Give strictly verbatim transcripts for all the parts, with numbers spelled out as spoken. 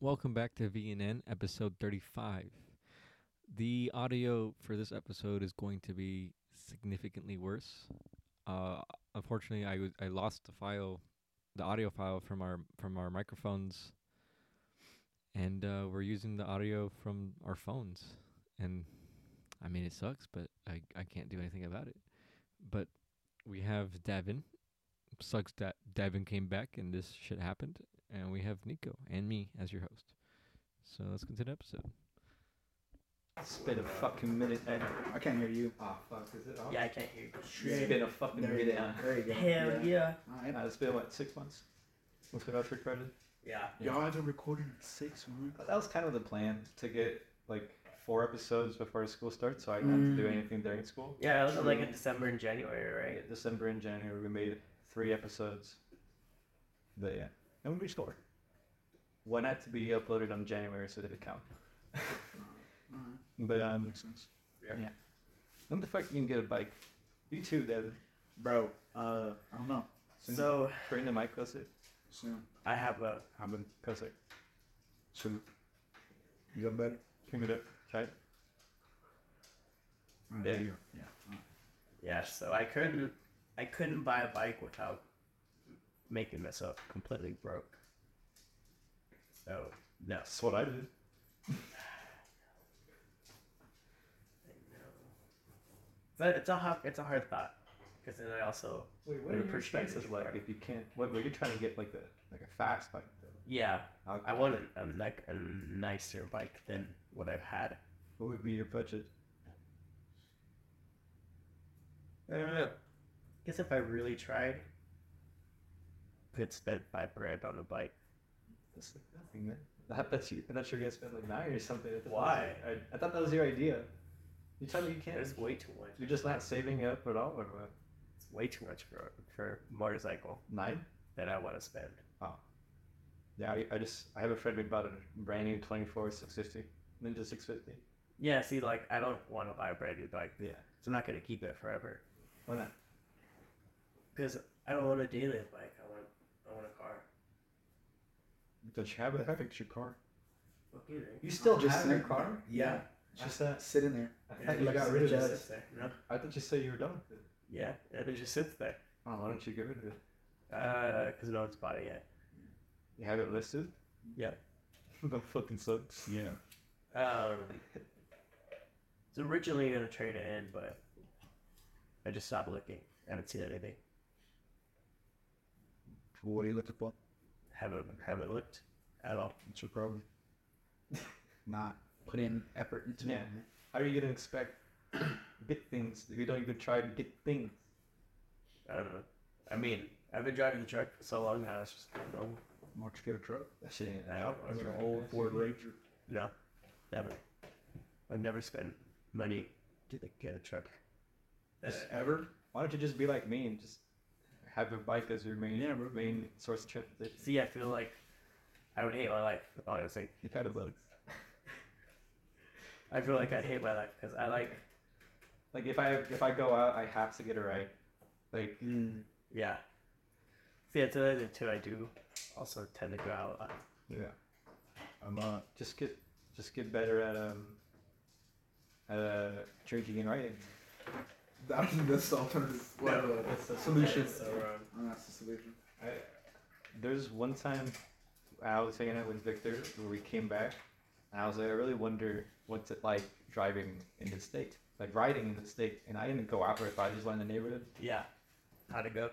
Welcome back to V N N episode thirty-five. The audio for this episode is going to be significantly worse. Uh, unfortunately, I was I lost the file, the audio file from our from our microphones, and uh, we're using the audio from our phones. And I mean, it sucks, but I I can't do anything about it. But we have Davin. Sucks that Davin came back and this shit happened. And we have Nico and me as your host. So let's continue the episode. It's been a fucking minute. And I can't hear you. oh fuck, is it on? Yeah, I can't hear you. It's been a fucking There you minute. go. Uh, There you go. Hell yeah. Alright. uh, it's been what, six months? Since we last recorded. Yeah. Y'all haven't recorded in six months. That was kind of the plan, to get like four episodes before school starts, so I didn't have to do Mm. anything during school. Yeah, it was like in December and January, right? Yeah, December and January we made three episodes. But yeah, and we scored. One had to be uploaded on January, so did it count? Alright. But um, Makes sense. yeah. When the fuck you can get a bike? You too, Devin. Bro, uh, I don't know. Soon- So Bring the mic closer. Soon. I have a How about closer? Soon. You got better? Bring it up. Try it. Alright, There there you you go. Yeah. Alright. yeah. So I couldn't I couldn't buy a bike without making myself completely broke. So no. That's what I did. But it's a hard, it's a hard thought because then I also Wait, what Your are your perspective expenses for like it. if you can't? What were you trying to get like the like a fast bike? yeah How, I wanted a, like a nicer bike than what I've had. what would be your budget? I don't know. Guess if I really tried, could spend five grand on a bike. That's like nothing, man. I thought you, I thought you were gonna spend like nine or something. I thought that was Why? your- I, I thought that was your idea. You tell me you can't. It's way too much. You're just not saving up at all, or what? It's way too much for for a motorcycle Nine? that I want to spend. Oh. Yeah, I, I just I have a friend who bought a brand new twenty-four six fifty Ninja six fifty. Yeah, see, like I don't want to buy a brand new bike, Yeah. so I'm not gonna keep it forever. Why not? Because I don't want a daily bike. I want I want a car. Don't you have a fix your car? Okay, then. You still Just have your sit- car? Yeah. Just that. Sit in there. I thought you got rid of just it. sits there. No? I thought you said you were done with it. Yeah, and it just sits there. Oh, why don't you get rid of it? Uh, because no one's bought it yet. You have it listed? Yeah. That fucking sucks. Yeah. Um, it's originally gonna trade it in, but I just stopped looking. I haven't seen anything. What are you looking for? Haven't haven't looked at all. What's your problem? Not put in effort into Yeah. it. man. How are you gonna expect get things if you don't even try to get things? I don't know. I mean, I've been driving the truck for so long now. It's just you know, Why don't you get a truck? That shit ain't I out. don't That's know. an old Ford Ranger. No, never. I've never spent money to like, get a truck. Just Uh, ever? Why don't you just be like me and just have a bike as your main Yeah, bro. main source of transportation? See, I feel like I would hate my life, honestly. You had a boat. I feel like I'd hate my life because I like, Like if I if I go out, I have to get a ride. Like Mm. yeah. See, it's another two I do also tend to go out a lot. yeah, I'm uh just get just get better at um at uh, drinking and writing. I think that's the alternative. Well, No, uh, that's the solution. So, um, Oh, that's the solution. I, there's one time I was hanging out with Victor where we came back, and I was like, I really wonder what's it like driving in the state, like riding in the state. And I didn't go out for it, but I just went in the neighborhood. yeah. How'd it go?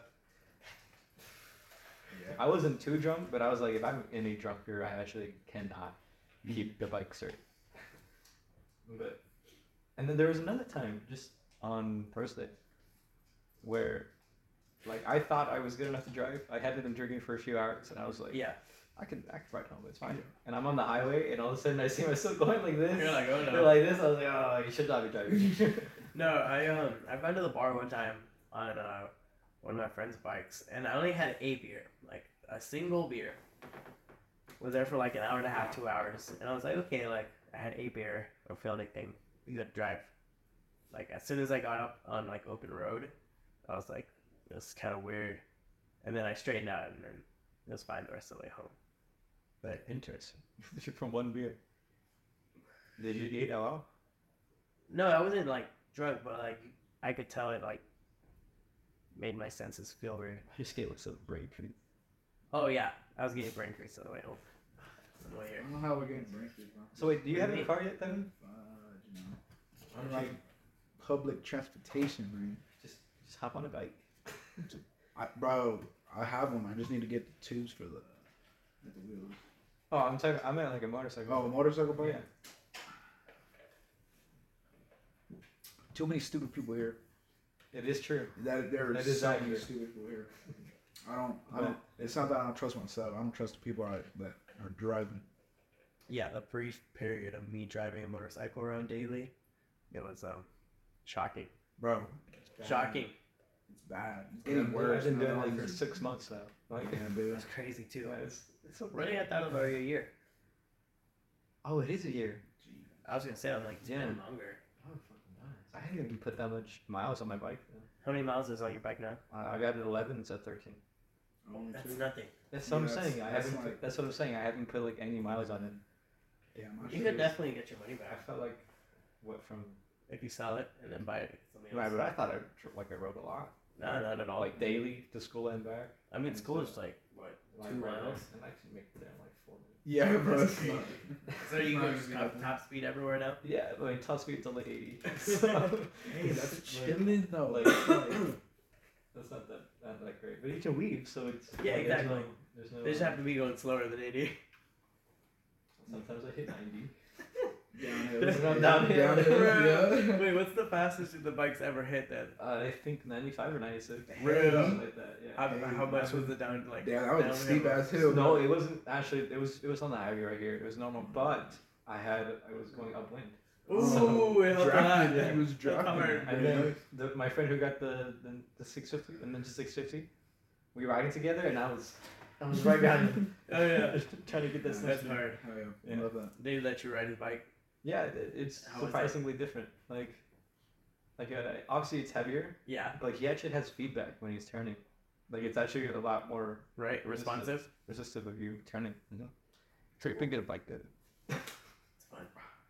Yeah. I wasn't too drunk, but I was like, if I'm any drunker, I actually cannot keep the bike straight. But, and then there was another time, just on Thursday, where, like, I thought I was good enough to drive. I hadn't been drinking for a few hours, and I was like, Yeah. I can, I can ride home, it's fine. And I'm on the highway, and all of a sudden I see myself going like this. You're like, oh no. You're like this. I was like, oh, you should not be driving. No, I um I've been to the bar one time on uh one of my friend's bikes, and I only had a beer, like a single beer. Was there for like an hour and a half, two hours, and I was like, okay, like I had a beer, don't feel anything. You gotta drive. Like as soon as I got up on like open road, I was like, this is kind of weird, and then I straightened out, and then it was fine the rest of the way home. But Interesting. From one beer. Did you eat L L? no, I wasn't like drunk, but like I could tell it like made my senses feel weird. Your scale was so brain treat. Oh yeah, I was getting brain freeze on the way home. On the way I here. don't know how we're getting brain freeze, bro. So wait, do you What have do you a mean? car yet, Devin? Fudge, you know. Why I don't like you public transportation, man. just just hop on a bike? I, bro, I have one. I just need to get the tubes for the, like the wheels. Oh, I'm talking. I meant like a motorcycle. Oh, a motorcycle bike? Yeah. Too many stupid people here. It is true. That there are That is so many accurate. stupid people here. I don't. I But don't. It's not that I don't trust myself. I don't trust the people I, that are driving. Yeah, the brief period of me driving a motorcycle around daily, it was um shocking. Bro, it's bad. Shocking. It's bad. It's I've getting been- worse. I've been man. doing it like All for these- six months now. Like, Yeah, dude. That's crazy too. yeah, it's, it's so Really, I thought about a year. Oh, it is a year. I was gonna say I'm like it's Yeah. been longer. Oh, fucking nice. I didn't even put that much miles on my bike. Though. How many miles is on your bike now? I I got it eleven. It's at thirteen. Only That's two. nothing. That's what Yeah, I'm that's- saying. I that's haven't. like- put, that's what I'm saying. I haven't put like any miles on it. Yeah, my You shit could is- definitely get your money I back felt like what from. if you sell it and then buy it. Something Right, else. but I thought I tr- like I rode a lot. No, not at all. Like daily to school and back. I mean, and school so- is like what Like, two right now, miles. and I can make it there in like four minutes. Yeah, bro. That's it's crazy. not- So you not go gonna just be top, nothing. top speed everywhere now. Yeah, I mean top speed's only eighty. So, Hey, that's like- chilling though. Like, like, that's not that not that great. But you can weave, so it's Yeah, like, there's exactly. no- There's no. They just have to be going slower than eighty. Sometimes I hit ninety. Downhill. There's no Yeah, downhill. yeah. Wait, what's the fastest the bike's ever hit then? Uh, I think ninety-five or ninety-six. Really? Something like that. Yeah. How, Hey, how much man. was the down like? Damn, that was a downhill? steep ass hill. No, it wasn't actually. It was. It was on the highway right here. It was normal, but I had. I was going upwind. Ooh, it helped a lot. Drafted, yeah. he was That's drafting. hard. And then the, my friend who got the the, the six fifty and then the six fifty, we were riding together, and I was I was right behind him. Oh yeah, trying to get this. that's hard. Oh, yeah. Yeah. Love that. They let you ride his bike. Yeah, it, it's How was surprisingly different. Like, like uh, obviously it's heavier. Yeah, Like he actually has feedback when he's turning. Like it's actually a lot more right. Responsive. resistive of you turning. You know, so you can get a bike that. It's fun.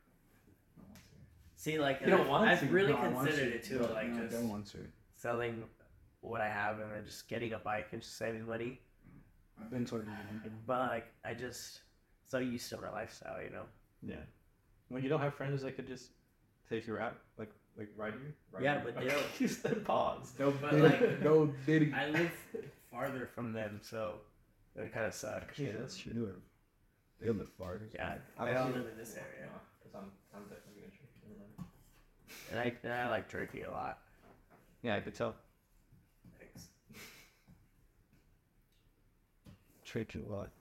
See, like, You don't I've- want I've to. really No, I want considered to. it too, No, like no, I just don't want to. selling what I have and then just getting a bike and just saving money. I've been talking to him. But like, I just so used to my lifestyle, you know. Yeah. When you don't have friends that could just take you out, like like ride you. Ride Yeah, you. but they don't- you said pause. No, But, diddy, like, no diddy. I live farther from them, so it kind of sucks. Yeah, that's true. They live far. Yeah, I I don't- don't live in this area, Because I'm, I'm definitely gonna drink. Never mind. and I and I like turkey a lot. Yeah, I could tell. Thanks. Drink a lot.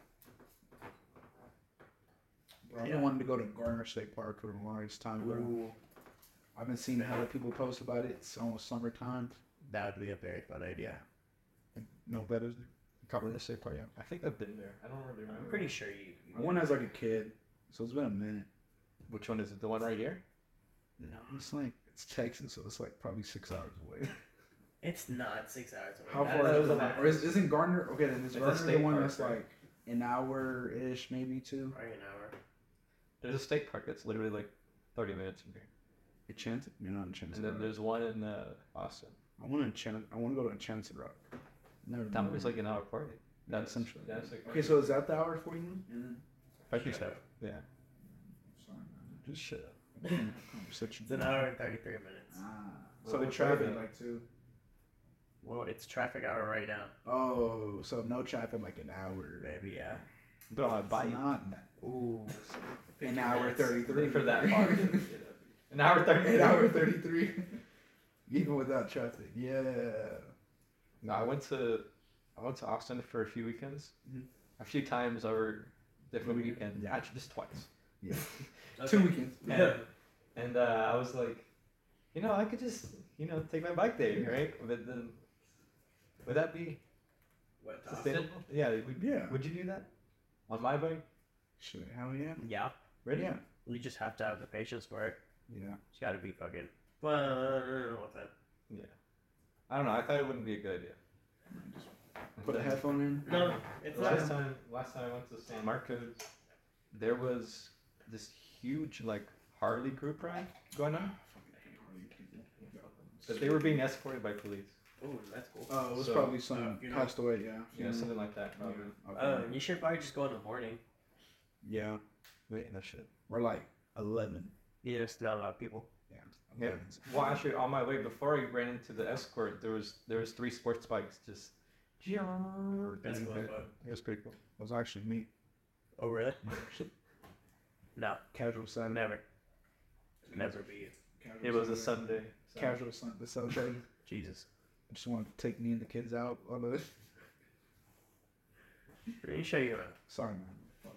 Bro, I've Yeah. been wanting to go to Garner State Park for the longest time, bro. I've been seeing hella people post about it. It's almost summertime. That would be a very fun idea. No better. Garner State Park. Yeah. I think I've been there. I don't really remember. I'm pretty sure you. I went as like a kid, so it's been a minute. Which one is it? The one right here? No, it's like it's Texas, so it's like probably six hours away. It's not six hours away. How That far that is was it? a lot. Or is, isn't Gardner? Okay, then is It's a Gardner the state one park, that's right? like an hour ish, maybe two? Probably an hour. There's a state park that's literally like thirty minutes from here. Enchanted? You're not Enchanted. And then Rock. there's one in uh, Austin. I want to Enchanted. I want to go to Enchanted Rock. Never. That been one was there. like an hour party. That's essentially. That's like Okay, so is that the hour for you? And I think so. Yeah. sorry, man. Just shut up. Conversation. It's an hour and thirty-three minutes. Ah. Well, So the what's traffic that? like too. Well, it's traffic hour right now. Oh, so no traffic like an hour. Maybe yeah. But on a It's bike. not that. Ooh. An hour minutes. thirty-three for that part. An hour thirty. An hour thirty-three. Even without traffic. Yeah. No, I went to I went to Austin for a few weekends. Mhm. A few times over different Mhm. weekends. Yeah, actually just twice. Yeah. Okay. Two weekends. And, and uh, I was like, you know, I could just, you know, take my bike there, right? But then, would that be What, sustainable? Yeah, would, Yeah. would you do that on my bike? Shit, hell yeah. Yeah. Really? Yeah. You just have to have the patience for it. Yeah. It's got to be fucking. Well, with it. Yeah. I don't know. I thought it wouldn't be a good idea. Just Put a headphone in. No, it's The not. last time, last time I went to San Marcos, there was this huge like Harley group ride going on, but they were being escorted by police. Ooh, that's cool. Oh, it was So, probably someone uh, you know- passed away. Yeah. Yeah, something like that. Probably. Okay. Uh, you should probably just go in the morning. yeah. Wait, no shit. We're like eleven. Yeah, there's not a lot of people. Yeah. Yeah. Well, actually, on my way before I ran into the escort, there was there was three sports bikes just. That's It cool. but- was pretty cool. It was actually me. Oh, really? No, Casual Sunday. never. Never be you. Casual It was a Sunday. Sunday. so- Casual Sunday. Sunday. Jesus. I just want to take me and the kids out on it. Let me show you around. Sorry, man.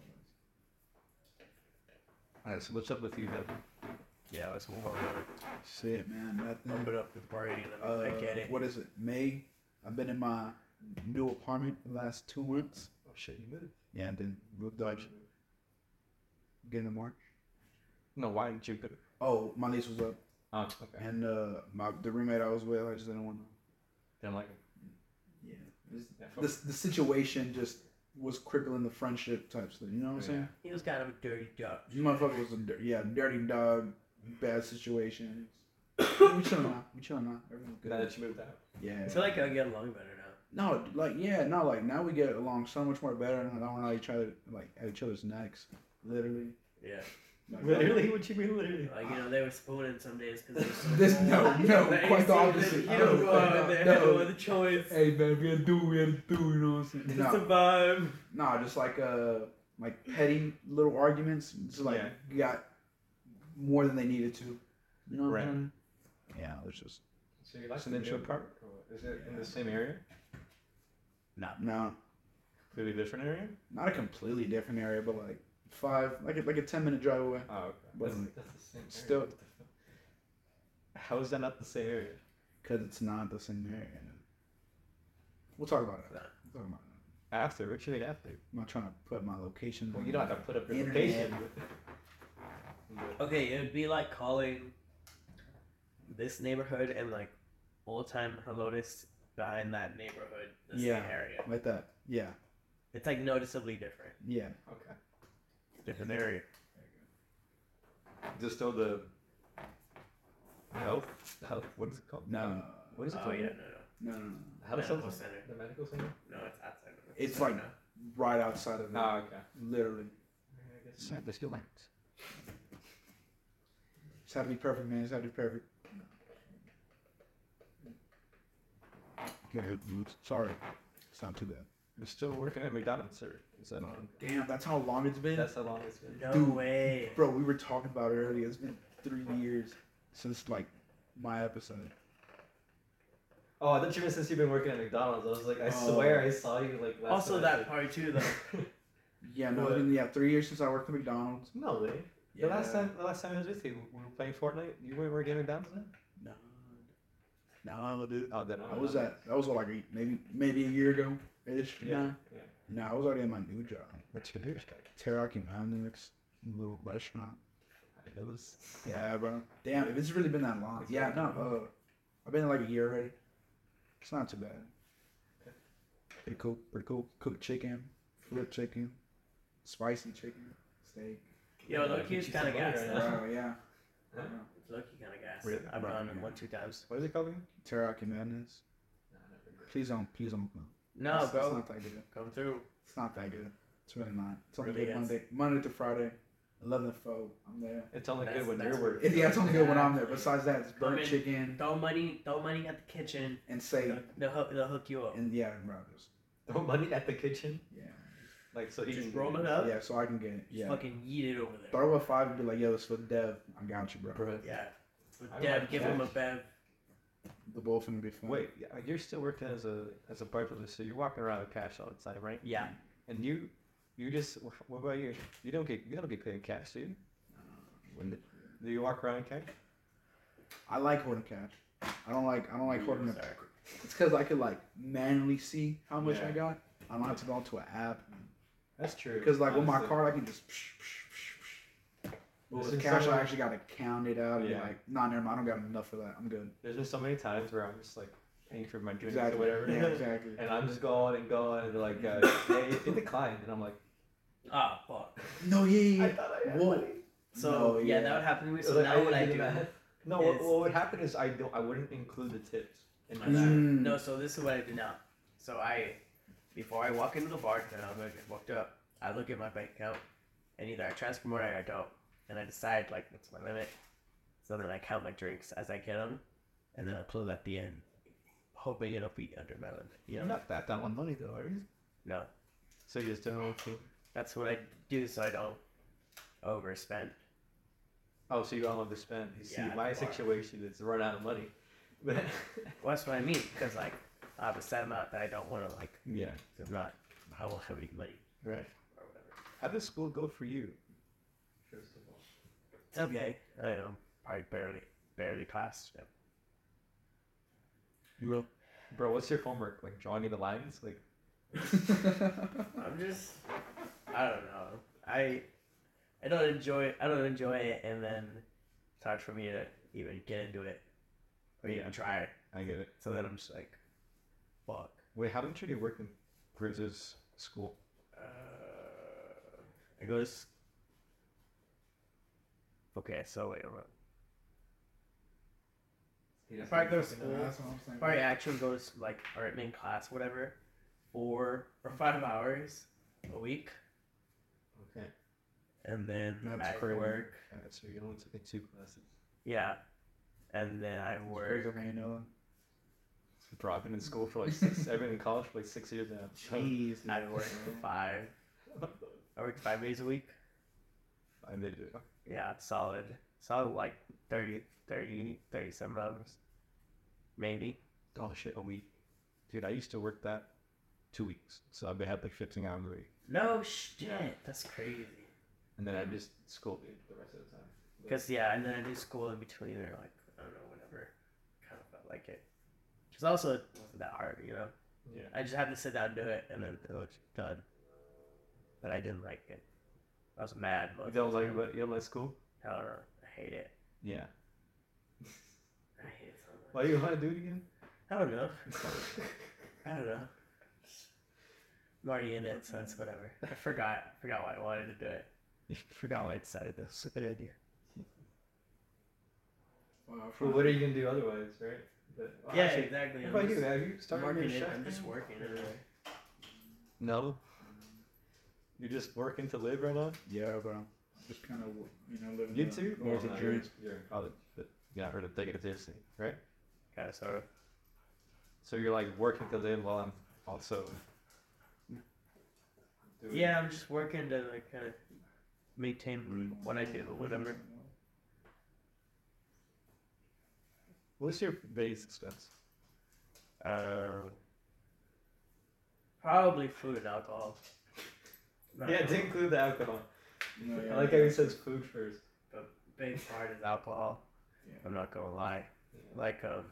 Alright, so what's up with you, Devin? Yeah, let's move on. Shit, man. Open Nothing. up the party and Uh, then I get it. What is it? May. I've been in my new apartment the last two months. Oh shit, you moved. Yeah, and then moved out. Beginning of March. No, why didn't you? Put Oh, my lease was up, Oh, okay. and uh, my the roommate I was with, I just didn't want to. Then like, Yeah. This, yeah, this the situation just was crippling the friendship type stuff. You know what I'm saying? He was kind of a dirty duck. This motherfucker was a dir- yeah dirty dog, bad situation. we chilling now. We chilling now. Everything's good. now that you moved out. Yeah. I feel like I get along better now. No, like yeah, no, like now we get along so much more better, and I don't know each other like at each other's necks, literally. Yeah. Like, Literally, what you mean literally? Like, you know, they were spooning some days because This no, no, quite the opposite. You don't No, go out and they no. had no other choice Hey man, we had to do what we had to do, you know what I'm saying? to No, survive. no, just like uh, like petty little arguments. Just like Yeah. got more than they needed to. You know what Right. I'm saying? Yeah, it's just So you like an intro apartment? Or what? Is it in the same area? No. no, Completely different area? not a completely different area, but like five, like a, like a ten minute drive away. Oh, okay. But That's, like, that's the same area. still- What the fuck? How is that not the same area? Cause it's not the same area. We'll talk about it. We'll talk about it. After, what you mean after? I'm not trying to put my location. Well, on you don't have to put up your Internet. location. But- Okay, it would be like calling this neighborhood and like old time Helotes behind that neighborhood the Yeah. same area. like that. Yeah, It's like noticeably different. yeah. Okay. Different area. Just still the health? Health? What is it called? No, What is it Oh called? yeah, no, no, no, no. How does Medical it center. The medical center? no, no, it's outside. of it. It's like No. right outside of it. Oh, okay. Literally. Sorry, let's go back. Just had to be perfect, man. Just had to be perfect. Okay, sorry. It's not too bad. You're still working at McDonald's, sir. Is that Damn, that's how long it's been? That's how long it's been. No Dude. way. Bro, we were talking about it earlier. It's been three years since, like, my episode. Oh, I thought you meant since you've been working at McDonald's. I was like, I Oh. swear I saw you like last Also, semester. that part too, though. Yeah, no, What? it's been, yeah, three years since I worked at McDonald's. No way. The last time, the last time I was with you, we were playing Fortnite. You weren't working at McDonald's then? No. No, dude. Oh, then I was at, that was what, like, a- maybe maybe a year ago ish. Yeah. Yeah. No, I was already in my new job. What's your news? Teriyaki Mountain's little restaurant. It was. Yeah, bro. Damn, if it's really been that long. Yeah, no, uh, I've been in like a year already. It's not too bad. Pretty cool, pretty cool. Cooked chicken, flip chicken, spicy chicken, steak. Yo, Loki is kind of gas. Yeah. though. Oh, yeah. Huh? Loki kind of gas. Really? I've Bro, gone yeah. one, two times. What is it called again? Teriyaki Madness. Please don't, please don't. No, it's, bro. It's not that good. Come through. It's not that good. It's really not. It's only Really good is. Monday, Monday to Friday, eleven to four. I'm there. It's only That's- good when that's- you're working. It, yeah, it's only good when I'm there. Besides that, it's burnt I mean- chicken Throw money, throw money at the kitchen. and say, They'll, they'll, hook, they'll hook you up. and yeah, bro, just Throw money at the kitchen, yeah, like so he Just can roll it up. yeah, so I can get it. Just Yeah. fucking yeet it over there. Throw a five and be like, yo, it's for Dev. I got you, bro. Bro. Yeah. With I Deb, like give that. him a bev. The both gonna be fun. Wait, yeah, you're still working as a as a bartender, so you're walking around with cash all the time, right? Yeah. And you, you just what about you? You don't get you don't get paid cash, do you? When the, do you walk around in cash? I like holding cash. I don't like I don't like holding it. Sorry. It's because I could like manually see how much Yeah. I got. I don't have to go into an app. That's true. Because like with my card, I can just. But This with is cash, I something- actually gotta count it out and be Yeah. like, nah, never mind. I don't got enough for that. I'm good. There's been so many times where I'm just like, paying for my drinks Exactly. or whatever. Yeah, exactly. And I'm just going and going, and they're like, uh, hey, it declined, and I'm like, Ah, fuck. No, yeah, yeah. I yeah. thought I had Whoa. money. So No, yeah, yeah. that would happen to me. So So I now what I did do the math. No, what, is- what would happen is I don't, I wouldn't include the tips in my Mm. No, so this is what I do now. So I, before I walk into the bar, and I'm gonna get booked up, I look at my bank account, and either I transfer more or I don't, and I decide like what's my limit. So then I count my drinks as I get them, and then I pull it at the end, hoping it'll be under my limit. You You're know? not that down on money though, are you? No, So you just don't. Okay. that's what I do so I don't overspend. Oh, so you don't underspend. You see, Yeah, my bar. situation is to run out of money. But Well, that's what I mean because like I have a set amount that I don't want to like. yeah, I'm not. I won't have any money right. or whatever. How does school go for you? First of all. It's okay. I know. Probably barely, barely passed. You will. Bro, what's your homework? Like drawing the lines? Like I'm just. I don't know. I. I don't enjoy. I don't enjoy it, and then it's hard for me to even get into it or even Yeah. try it. I get it. So then I'm just like, fuck. Wait, how did you work in Griz's school? Uh, I go to. s- Okay, so wait. hold on. If I go to school, That's what I'm saying. if I actually go to s- like or in class, whatever, four or five hours a week, Okay. and then That's I crazy. work. Alright, so you only took two classes. Yeah, and then I work. Okay, Noah. Bro, I've been in school for like six. I've been in college for like six years now. Jeez. I work five. I work five days a week. I made it. Yeah, it's solid. Solid like thirty, thirty, thirty-seven hours. Maybe. Oh shit, a week. Dude, I used to work that two weeks. So I've been had like fifteen hours a week. No shit. That's crazy. And then I just schooled it the rest of the time. Because, yeah, and then I do school in between or like, I don't know, whatever. Kind of felt like it. Which is also it wasn't that hard, you know? Yeah. I just had to sit down and do it and then it was done. But I didn't like it. I was mad. You don't like what you don't like school? I don't know. I hate it. Yeah. I hate it so much. Why you want to do it again? I don't know. I don't know. I'm already in it, so it's whatever. I forgot. I forgot why I wanted to do it. You forgot why I decided this. It's a good idea. Wow, Well, what are you gonna do otherwise, right? But, well, Yeah, actually, exactly. What I'm about you? just, Have you I'm started working your it. chef I'm just thing? working it. No. You're just working to live right now. Yeah, bro. Just kind of, you know, living You the too? North Or of you're, dreams. you're in college, but you're not really taking it seriously, right? Kind of, sort of. So you're like working to live while I'm also. doing- Yeah, I'm just working to like kind of maintain what I do, whatever. What's your base expense? Uh, probably food and alcohol. Not Yeah, really. to include the alcohol. No, yeah, I like how he says food first. But big part is alcohol. Yeah. I'm not gonna lie. Like um,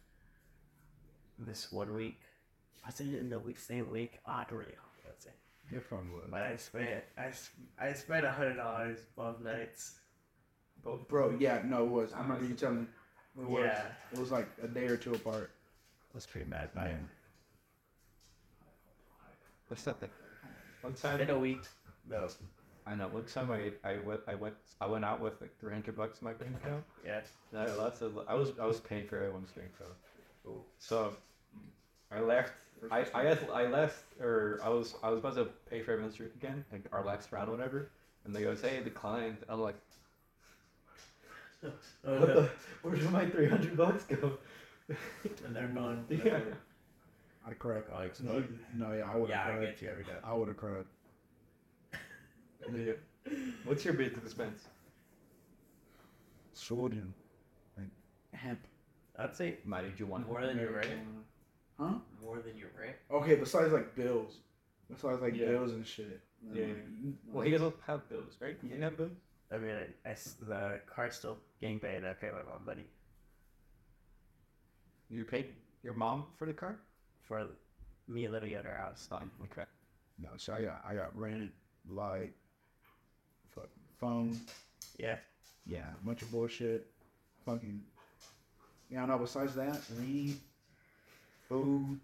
this one week, was it in the week same week? Ah, I don't really know. That's it. You're from what? But I spent I, s- I spent a hundred dollars both nights. Both. Bro, yeah, no, it was. I remember you telling me. It was. Yeah. It was like a day or two apart. Was pretty mad by it. What's that thing? One time. In a week, no. I know. One time I I went I went I went out with like three hundred bucks in my bank account. Yeah. And I left. a- I was I was paying for everyone's drink though. Ooh. So I left. I I guess I left or I was I was about to pay for everyone's drink again, like our last round or whatever. And they goes, hey, it declined. I'm like, Oh, what no. the? Where did my three hundred bucks go? And they're gone. Yeah. I cried. Oh, it's No, no, yeah, I would Yeah, have I cried. get you every time. I would have cried. Yeah. What's your basic expense? Sodium. Like hemp. I'd say Matt, did you want more than your rent. Huh? More than your rent. Okay, besides like bills. Besides like Yeah. bills and shit. Yeah. Like, Well, he doesn't have bills, right? You didn't have bills. I mean, I, I s- the car's still getting paid. I pay my mom money You paid your mom for the car? for me living at her house. Oh, okay. no, so I got I got rent, light, fucking phone. Yeah. Yeah, a bunch of bullshit. Fucking. Yeah, no. Besides that, weed. food.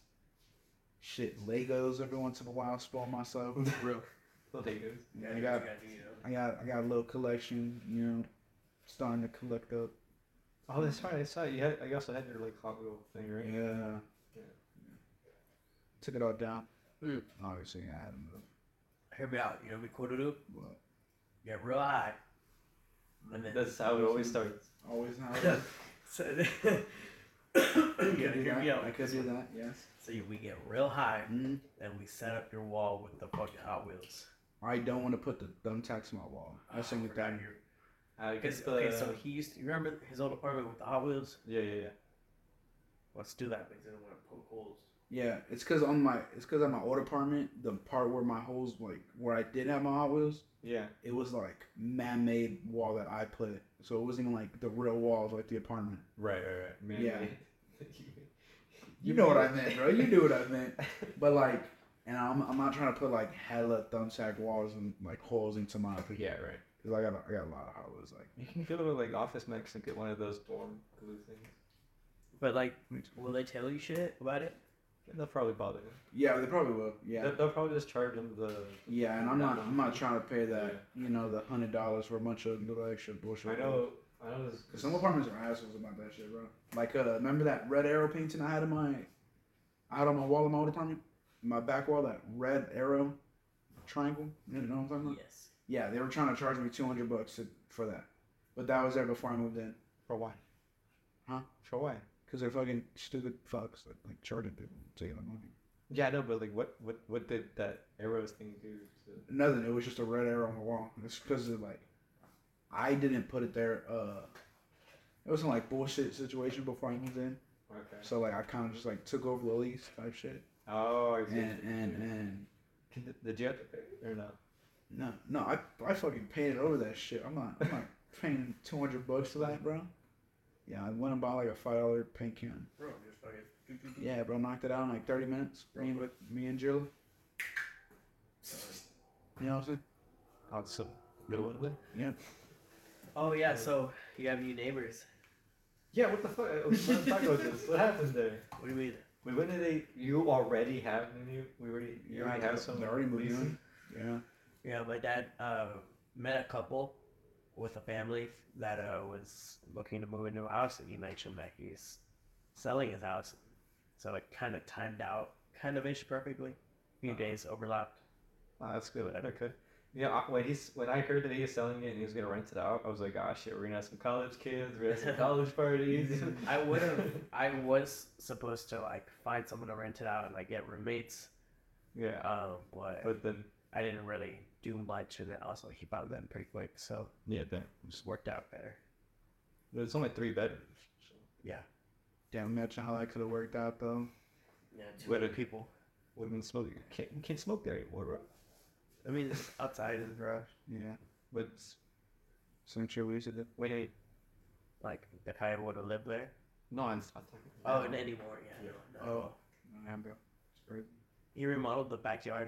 Shit, Legos every once in a while. Spoil myself. Real. Legos. Yeah, I got, I got, I got a little collection. You know, starting to collect up. Oh, that's right. I saw you. Had, I also had your like Hot Wheel thing, right? Yeah. Yeah. Took it all down. Mm. Obviously, I had them. Hear me out. You know what we cool to do? But Get real high. And then That's how it always starts. always how it is. so, I you could gotta do hear that. me out. I could do that. Yes. So you- we get real high, Mm. and we set up your wall with the fucking Hot Wheels. I don't want to put the thumbtacks on my wall. I think with that. I guess Because the. okay, so he used to, you remember his old apartment with the Hot Wheels? Yeah, yeah, yeah. Let's do that because I don't want to poke holes. Yeah, it's because on my it's because on my old apartment, the part where my holes like where I did have my Hot Wheels, Yeah. it was like man-made wall that I put. So it wasn't even like the real walls like the apartment. Right, right, right. Man, Yeah. man. You know what I meant, bro. You knew what I meant. But like, and I'm I'm not trying to put like hella thumbtack walls and like holes into my Yeah, right. because I got a, I got a lot of Hot Wheels like. You can go to like Office Max and get one of those dorm glue things. But like, will they tell you shit about it? And they'll probably bother you. Yeah, they probably will. Yeah. They'll, they'll probably just charge them the. Yeah, and I'm not I'm not trying to pay that you know the hundred dollars for a bunch of little extra bullshit. I know. I know. This, Cause some apartments are assholes about that shit, bro. Like, uh, remember that red arrow painting I had in my, I had on my wall in my old apartment, my back wall, that red arrow triangle. You know what I'm talking about? Yes. Yeah, they were trying to charge me two hundred bucks to, for that, but that was there before I moved in. For why? Huh? For why? Cause they're fucking stupid fucks that like charging people, taking the money. Yeah, I know, but like, what, what, what did that arrows thing do? To... Nothing. It was just a red arrow on the wall. It's because of like, I didn't put it there. Uh, it was some like bullshit situation before I moved in. Okay. So like I kind of just like took over the lease type shit. Oh, I see. And and and Can, did you have to pay or no? no no I I fucking painted over that shit. I'm not I'm not paying two hundred bucks for that, bro. Yeah, I went and bought like a five dollar paint can. Bro, just fucking. Yeah, bro, knocked it out in like thirty minutes. Me and with me and Jill. You know what I'm saying? Oh, it's so good one. Yeah. Oh yeah, so you have new neighbors. Yeah, what the fuck? Let's talk about this. What happened there? What do you mean? Wait, when did they? You already have the new? We already. You already have some. They already moved leases? in. Yeah. Yeah, my dad uh, met a couple with a family that uh, was looking to move into a house, and he mentioned that he's selling his house. So it kind of timed out, kind of ish perfectly. A few days overlapped. Oh, that's good. Okay. Yeah, I- when he's when I heard that he was selling it and he was gonna rent it out, I was like, ah, shit, we're gonna have some college kids, we're gonna have some college parties. I would have. I was supposed to like find someone to rent it out and like get roommates, Yeah. um, but But then, I didn't really do much, and then also he found them pretty quick, so yeah, then it just worked out better. there's only three bedrooms. So. Yeah. Damn, imagine how that could have worked out though. Yeah. Two What other a- people. Women smoke. You can't, you can't smoke there anymore, bro. I mean, it's outside in the garage. Yeah. But Some shit we used to do. wait, wait, Like if I would have lived there. no, I'm not talking. Oh, about- and anymore, yeah. Yeah. No. Oh. Yeah, bro. It's crazy. He remodeled the backyard.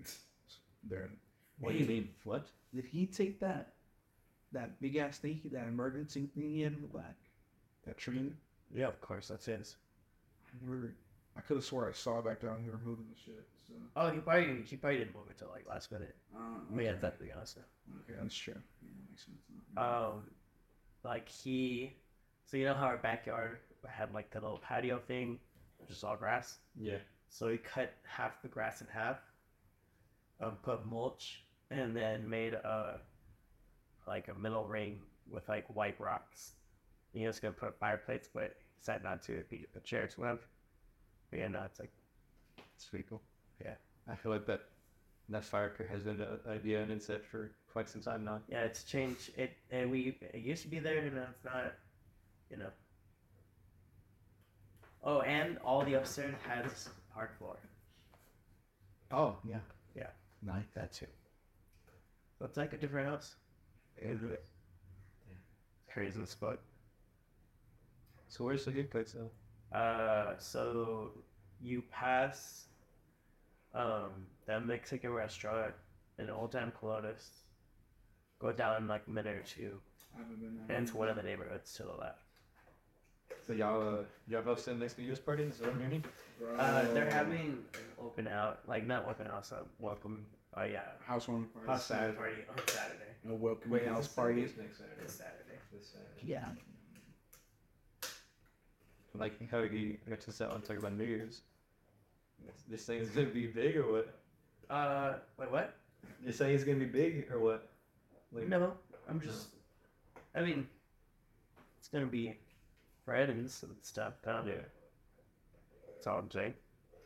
There. What do you mean? What? Did he take that that big ass thing, that emergency thing he had in the back? That tree? Yeah, of course, that's his. I never I could have swore I saw back down here moving the shit. So Oh, he probably he probably didn't move it till like last minute. uh, But yeah, okay. that's the honest. Okay, that's true. Yeah, that makes sense. Um, like he, so you know how our backyard had like the little patio thing, which is all grass. Yeah. So he cut half the grass in half, um, put mulch, and then made a like a middle ring with like white rocks. He was gonna put fireplace, but he decided not to. He the chairs went. But yeah, no, it's like It's pretty cool. Yeah. I feel like that that fire pit has been an idea and it's set for quite some time now. yeah, it's changed. It and we it used to be there, and now it's not. You know. Oh, and all the upstairs has hard floor. Oh yeah. Yeah. Nice. That too. So it's like a different house. It's crazy as fuck. So where's the good place though? Uh, so you pass um that Mexican restaurant in Old Town Colones. Go down like a minute or two, I haven't been there. and it's one of the neighborhoods to the left. So y'all, uh, y'all both sitting next to New Year's party? Is what I'm hearing? Uh, they're having an open out, like not open house, uh, welcome. Oh yeah, housewarming party. house Saturday. party on Saturday. A welcome Wait, house this party. Saturday? Next Saturday. This Saturday. This Saturday. Yeah. Like how you got to set on talking about New Year's. This thing is gonna be big or what? Uh, wait, what? You're saying it's gonna be big or what? Like, No, I'm just. I mean, it's gonna be friends and stuff. Huh? Yeah. That's all I'm saying.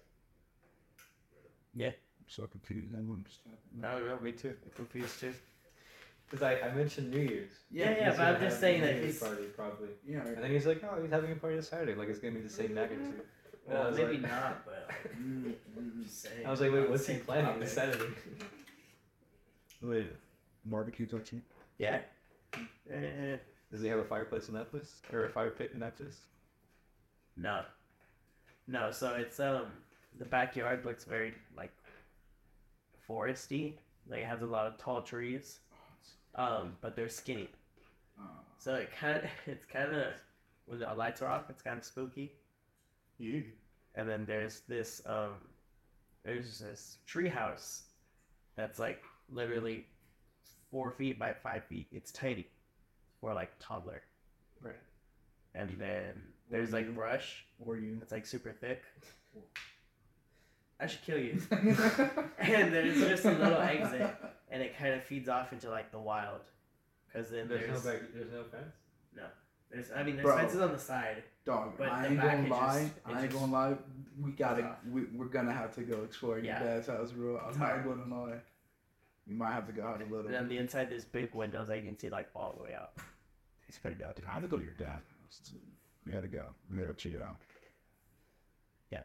Yeah. So confused. I wouldn't stop. No, no, me too. I'm confused too. Cause I, I mentioned New Year's. Yeah, yeah, He's but gonna I'm just have saying a New that Year's he's- party probably. Yeah. And then he's like, oh, he's having a party this Saturday. Like it's gonna be the same magnitude. And I Well, was maybe like- not, but like, Mm, mm, I'm just saying. I was like, wait, on the what's he same planning this topic. Saturday? Wait, Barbecue touching. Yeah. Eh, does he have a fireplace in that place or a fire pit in that place? no. No, so it's um the backyard looks very like foresty. Like it has a lot of tall trees. Um, but they're skinny. Uh, So it kind of it's kind of when the lights are off, it's kind of spooky. Yeah. And then there's this um there's this tree house that's like literally four feet by five feet. It's tiny for like toddler. Right. And then there's like brush. or you. It's like super thick. I should kill you. And there's just a little exit, and it kind of feeds off into like the wild. Cause then There's, there's no back. There's no fence. there's I mean there's Bro. fences on the side. Dog, But I the ain't back, gonna it lie. just- it I ain't just- gonna lie. We gotta. off. We, we're gonna have to go explore your Yeah. dad's house, bro. I'm It's not hard. gonna lie. You might have to go out a little. And on the inside there's big windows that you can see like all the way out. It's pretty good. I had to go to your dad's house. We had to go. We had to check it out. Yeah.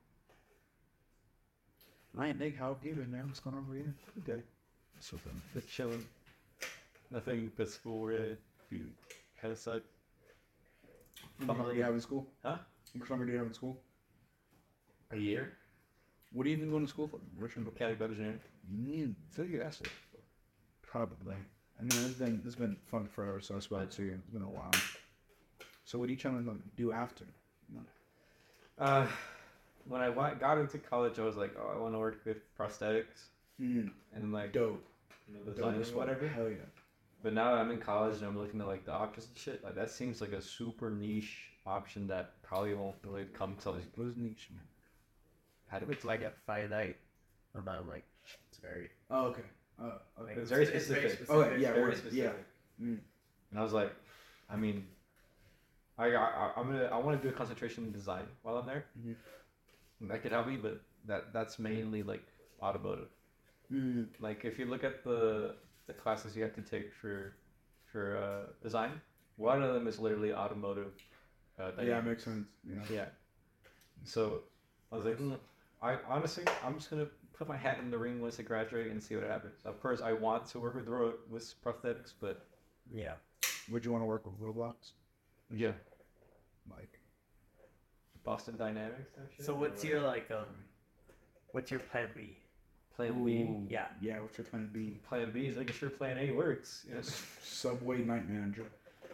Hi, Nick. How have you been, man? What's going on for you? Okay. So fun. Just chilling. Nothing but school really. You kind of suck. How much longer do you have in school? Huh? How much longer do you have in school? A year. What are you even going to school for? Where's your Mechanical engineering. You need to your essay. Probably. I mean, it's been it's been fun forever, so it's about to. It's been a while. So what are you trying to do after? Uh, when I wa- got into college, I was like, oh, I want to work with prosthetics Mm, and like dope. you know, Dope design as or fuck. whatever. Hell yeah. But now I'm in college and I'm looking at like the options and shit. Like that seems like a super niche option that probably won't really come to like. What is niche, man? How do It's like a finite amount. Like it's very. Oh, okay. Uh, okay. Like, It's very it's very specific. Okay, yeah, very word, specific. yeah. Mm. And I was like, I mean, I, I I'm gonna I want to do a concentration in design while I'm there. Mhm. That could help me, but that that's mainly like automotive. Mm. Like if you look at the the classes you have to take for for uh, design, one of them is literally automotive. Uh, Yeah, it dynamics. makes sense. Yeah. Yeah. So I was like, mm, I honestly, I'm just gonna put my hat in the ring once I graduate and see what happens. Of course, I want to work with ro- with prosthetics, but Yeah. Would you want to work with Roblox? yeah, Like, Boston Dynamics. Type shit, So or what's what? your like um, what's your plan B? plan B? Ooh, Yeah. Yeah, what's your plan B? Plan B is making sure Plan A works. You know? Subway night manager.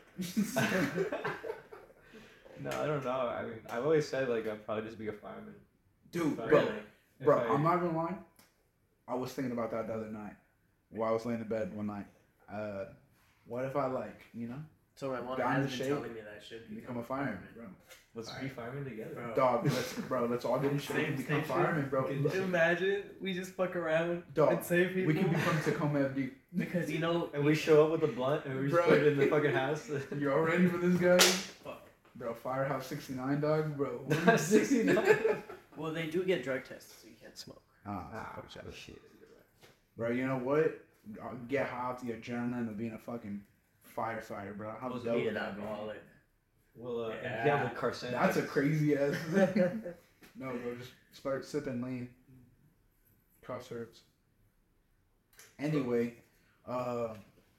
No, I don't know. I mean, I've always said like I'd probably just be a fireman. Dude, If I- bro, if bro, I- I'm not gonna lie. I was thinking about that the other night while I was laying in bed one night. Uh, what if I like, you know, So my mom Down has the been shape, telling me that I should become a fireman, bro. Let's be firemen together. Bro. Dog, let's, bro, let's all get in shape Same and become station. firemen, bro. Can Look, you Imagine we just fuck around Dog, and save people. we can become Tacoma F D. because you know And we show up with a blunt and we just Bro. put it in the fucking house. You all ready for this, guy? Fuck. Bro, Firehouse sixty-nine, dog, bro. sixty-nine. Well, they do get drug tests, so you can't smoke. Ah, Ah, fuck that. shit. Bro, you know what? I'll get high off the adrenaline of being a fucking firefighter, bro. How Those dope Be would an that be? alcoholic. Well, uh, Yeah. yeah, with carcinogens. That's a crazy ass. No, bro, just start sipping lean. Cough syrups. Anyway, uh,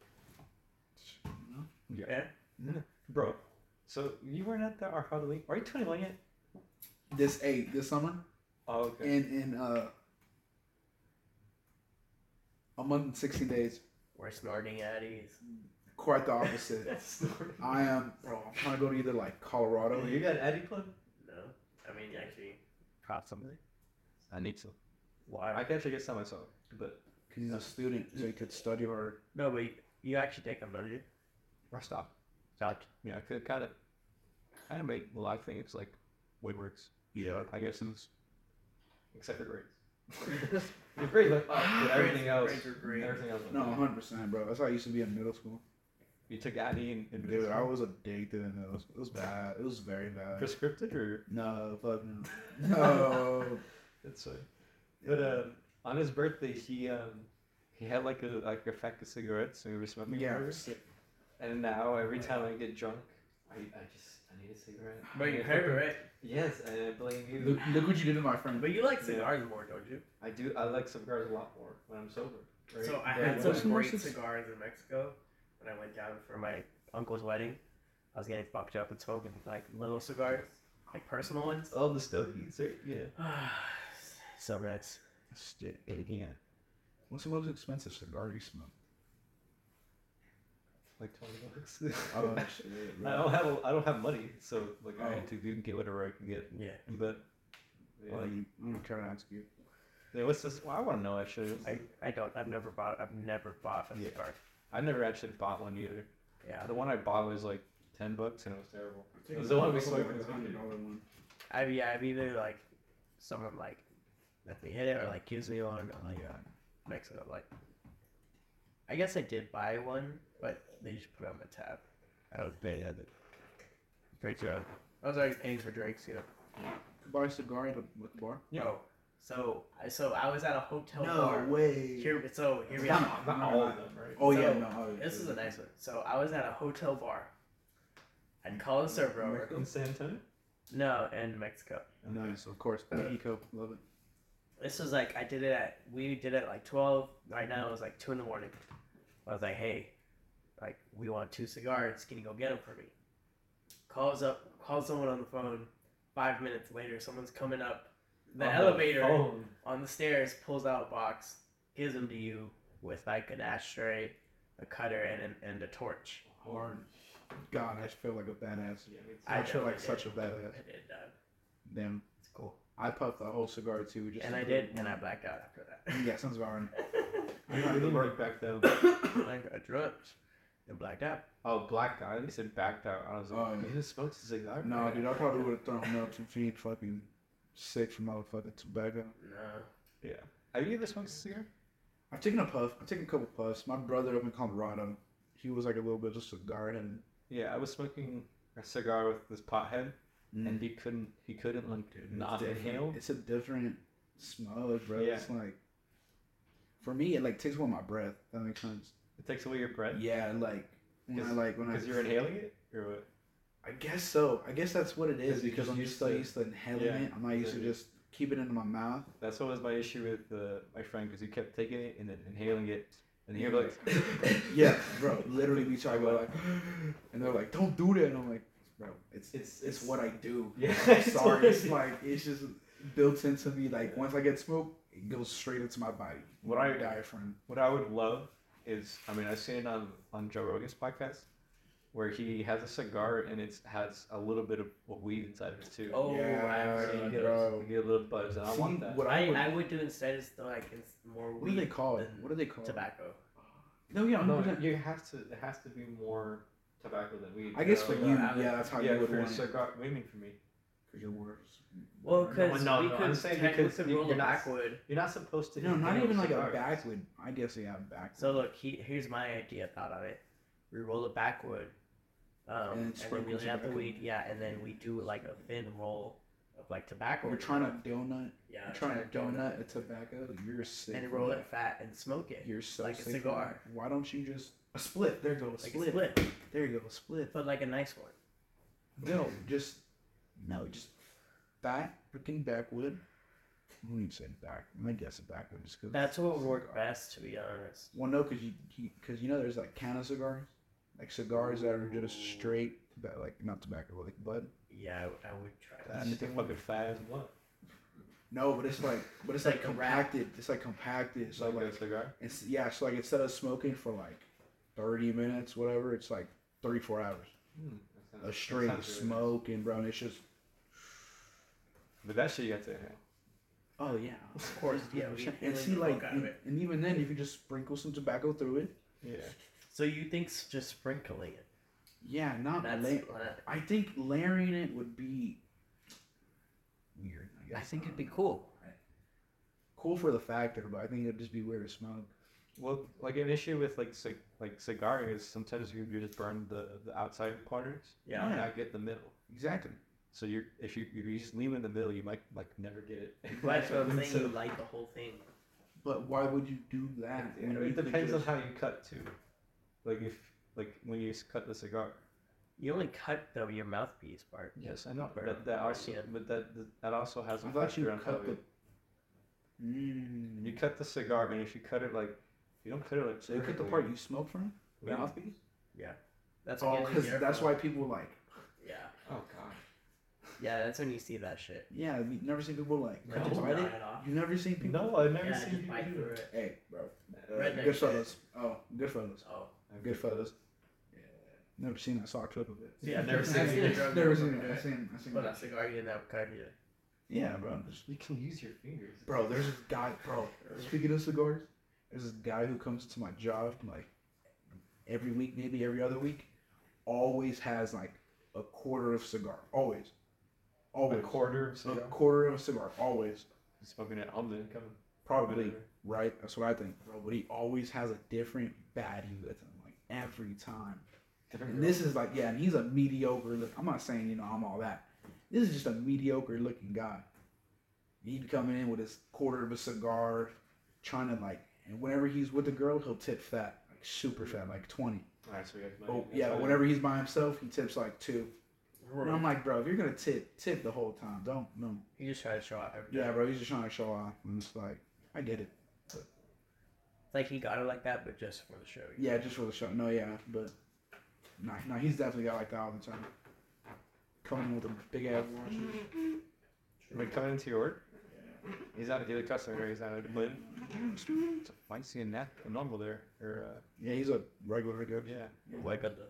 Yeah. Bro, so you weren't at the our Halloween? Are you twenty-one yet? this eight this summer Oh, okay. in in uh a month and sixty days. We're snorting addies. quite the opposite. I am, bro. I'm trying to go to either like Colorado. You got an Eddie plug? No, I mean actually, caught something. I need to. Why? I can actually get some myself, but Because he's a student, so he could study hard. No, but you, you actually take them, don't you? I stopped. Stop. Yeah, I could kind of, kind of make a lot of things like woodworks. Yeah. I guess it's except for grades. You're great, but, uh, but everything else, Grades are great. everything else. was No, bad. one hundred percent, bro. That's how I used to be in middle school. You took Addy and, and Dude, I was addicted in middle school. It was bad. It was very bad. prescripted or No, fuck no. No. it's uh, but uh, on his birthday he um he had like a like a pack of cigarettes and we were smoking. Yeah. whatever. And now every time I get drunk, I I just I need a cigarette. But you I heard it, right? Yes, and I blame you. Look, look what you did to my friend. But you like cigars more, don't you? I do. I like cigars a lot more when I'm sober. Right? So I Yeah, had what's some the great most- cigars in Mexico when I went down for my uncle's wedding. I was getting fucked up and smoking like little cigars, like personal ones. all the stogies. Right? Yeah. So nice. Shit. Yeah. What's the most expensive cigar you smoke? Like twenty bucks. Oh shit. I don't have a, I don't have money, so like I had to you can get whatever I can get. Yeah. But yeah, Oh, you, I'm trying to ask you. yeah what's this? Well, I want to know actually. I, I don't. I've never bought. I've never bought a Yeah. cigar. I never actually bought one either. Yeah. The one I bought was like ten bucks and it was terrible. It was the one we smoked. Like a hundred dollar one. I've yeah. I've either like someone like let me hit it or like gives me one. I'm like uh, mix it up. Like I guess I did buy one, but they just put it on the tab. I was paying at it. Great job. I was already paying for drinks, you know. Could buy a cigar at the, with the bar? Yeah. Oh, so I so I was at a hotel bar. way. Here, so here we Not- are. Not all of them, right? Oh yeah, So, no. oh, This is a nice one. So I was at a hotel bar. I'd call the server over. In San Antonio. No, in Mexico. Nice, of course. Mexico, love it. This was like I did it at we did it at like twelve. Right now it was like two in the morning. I was like, hey, like we want two cigars. Can you go get them for me? Calls up, calls someone on the phone. Five minutes later, someone's coming up the On elevator phone. on the stairs, pulls out a box, gives them to you with like an ashtray, a cutter, and an, and a torch. Hard. God, I feel like a badass. Yeah, me too. I feel like did. such a badass. I did. Uh, Damn. it's cool. I puffed the whole cigar too. Just And to I put did, it and I on. blacked out after that. Yeah, sounds about right. I didn't work back then. I got drunk and blacked out. Oh, black guy. They said backed out. I was like, Oh, he just smokes a cigar. No, dude, I probably would have thrown up some feet fucking sick from motherfucking tobacco. No. Yeah. Have you ever smoked a cigar? I've taken a puff. I've taken a couple puffs. My brother up in Colorado, he was like a little bit of a cigar head. Yeah, I was smoking a cigar with this pothead, and he couldn't. He couldn't like not it's inhale. different. It's a different smell, bro. Yeah. It's like, for me, it like takes away my breath. That makes sense. It takes away your breath. Yeah, like when I like when I. Because you're inhaling it, or what? I guess so. I guess that's what it is 'Cause you because just I'm used just so to- used to inhaling yeah, it. I'm not used to exactly. just keep it into my mouth. That's what was my issue with uh, my friend, because he kept taking it and then inhaling it, and he was like, Yeah, bro. Literally, we try to go like, and they're like, "Don't do that." And I'm like, "Bro, it's It's- it's, it's- what I do." Yeah, I'm it's sorry. what It's it like it's just built into me. Like once I get smoke, it goes straight into my body. What My I- diaphragm. what I would love is, I mean, I've seen it on on Joe Rogan's podcast, where he has a cigar and it has a little bit of weed inside of it too. Oh, Yeah, I So already. you get, bro. you get a little buzz, and I See, want that. what I, I would, I would do instead is like it's more what do they weed call it? than What do they call it? tobacco. No, yeah, No, one hundred percent. you have to. It has to be more tobacco than weed. I guess Uh, for No, you, I would- yeah, that's how yeah, you would for a want it. cigar. What do you mean for me? Because you're worse. Well, No, because no, we no, could I'm saying technically because you- roll you're a not- backwood. You're not supposed to. No, not inhale even like a cigars. backwood. I guess yeah, backwood. So look, he, here's my idea thought of it. We roll a backwood, um, And and, then we sprinkle lay out the tobacco. weed. Yeah, and then we do like a thin roll of like tobacco. We're trying to donut. yeah, You're trying to donut a tobacco. You're sick. and for roll that. it fat and smoke it You're so like a sick for cigar. that. Why don't you just a split? There you go, a like split. a split, There you go, a split. but like a nice one. No, just no, just fat freaking backwood. I wouldn't say back. I guess a backwood just because. That's what would work best, to be honest. Well, no, because you because you know there's like can of cigars, like cigars that are just straight, but like not tobacco, like bud. Yeah, I, I would try that. That's the fucking fat as what? No, but it's like but it's It's like, like a wrap. compacted. It's like compacted. So Like like a cigar. it's yeah. So like instead of smoking for like thirty minutes, whatever, it's like thirty-four hours. Hmm, that sounds- A straight that sounds really smoke and bro, and it's just. nice. But that shit you have to inhale. Oh yeah, Of course, yeah. We and feeling see the like, fuck out of and, it. and even then, you can just sprinkle some tobacco through it. Yeah. So you think s- just sprinkling it? Yeah, not That's. la- uh, I think layering it would be weird. I, I guess. think it'd be cool. Cool for the factor, but I think it'd just be weird to smoke. Well, like an issue with like cig- like cigar is sometimes you, you just burn the, the outside parters Yeah. and not get the middle. Exactly. So you're if you if you just leave it in the middle, you might like never get it. That's what I'm saying. So- You light the whole thing. But why would you do that? It, when you it could depends just- on how you cut too. Like if like when you s- cut the cigar. You only cut the your mouthpiece part. Yes, I know. Burn That that also yeah. but that that also has a I thought you factor on how cut the. it- Mm. you cut the cigar, and if you cut it like if you don't cut it like So you cut the vertically- part you smoke from? The Yeah. mouthpiece? That's Oh, what gets you because there that's for- why people like. Yeah. Oh god. Yeah, that's when you see that shit. Yeah, you never seen people like. No. Just Just bite bite it. it off. You never seen people. No, I've never Yeah, seen just people bite do through it. it. Hey, bro. Uh, Redneck Goodfellas. Oh, Goodfellas. Oh. Goodfellas. Yeah. Never seen. I saw a clip of it. Yeah, never I've seen seen it. a drug Never dealer seen it. do I seen. I seen. But a that. cigar you didn't have cut either. Yeah, bro. Just- You can use your fingers. Bro, there's this guy. Bro, speaking of cigars, there's this guy who comes to my job like every week, maybe every other week. Always has like a quarter of cigar. Always. A Always. quarter of A cigar. quarter of a cigar. Always. Smoking it on the coming. Probably. Right? That's what I think, bro. But he always has a different baddie with him, like every time. And this is like, yeah, and he's a mediocre look. I'm not saying, you know, I'm all that. This is just a mediocre looking guy. He'd come in with his quarter of a cigar, trying to like, and whenever he's with the girl, he'll tip fat, like super fat, like twenty. Alright, so we got Oh, yeah, but whenever he's by himself, he tips like two. And I'm like, bro, if you're gonna tip, tip the whole time. Don't, no. You just try to show off everything. Yeah, bro, he's just trying to show off. And it's like, I get it. It's like he got it like that, but just for the show. Yeah, just for the show. No, yeah, but no, no, he's definitely got like that all the time. Coming with a big ass watch. Like coming into your work? He's not a daily customer, he's not a Lynn. It's a fancy and that normal there. Or uh Yeah, he's a regular good. yeah. Like a,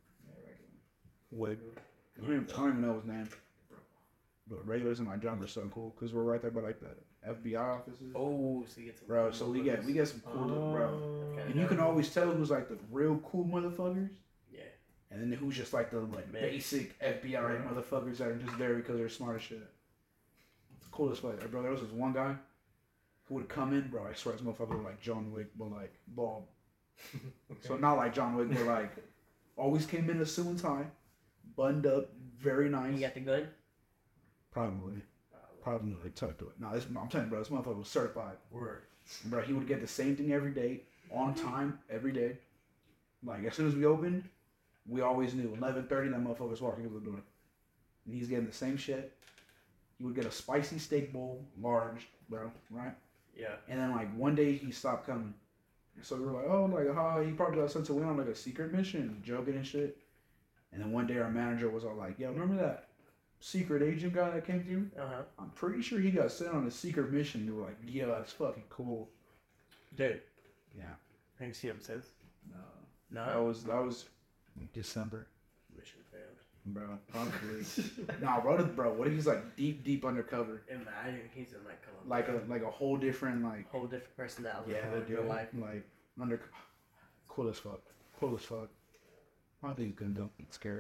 Wig. I don't, even, I don't even know his name. But regulars in my job are so cool because we're right there by like the F B I offices. oh, so you get some. Bro, so we get we get some cool, bro. Okay. And you can always tell who's like the real cool motherfuckers, Yeah. and then who's just like the like Man. basic F B I motherfuckers that are just there because they're smart as shit. It's cool as fuck, bro. There was this one guy who would come in, bro. I swear, this motherfucker was like John Wick, but like bald. So not like John Wick, but like always came in a suit and tie, buttoned up, very nice. You got the good? Probably, probably like tucked to it. No, this, I'm telling you, bro, this motherfucker was certified. Word. Bro, he would get the same thing every day, on time, every day. Like, as soon as we opened, we always knew eleven thirty that motherfucker was walking through the door. And he's getting the same shit. He would get a spicy steak bowl, large, bro, right? Yeah. And then, like, one day he stopped coming. So we were like, oh, like, how he probably got sent to win on, like, a secret mission, joking and shit. And then one day our manager was all like, yo, remember that secret agent guy that came through? Uh huh. I'm pretty sure he got sent on a secret mission. They were like, yeah, that's fucking cool. Dude. Yeah. Have you seen him since? No. No. That was that was December, Mission failed. bro. Probably. Nah, bro. Bro, what if he's like deep, deep undercover, Imagine he's in like Colombia. like a like a whole different like whole different personality. yeah, from real dude, life. like under cool as fuck, cool as fuck. I think he's gonna don't get scared.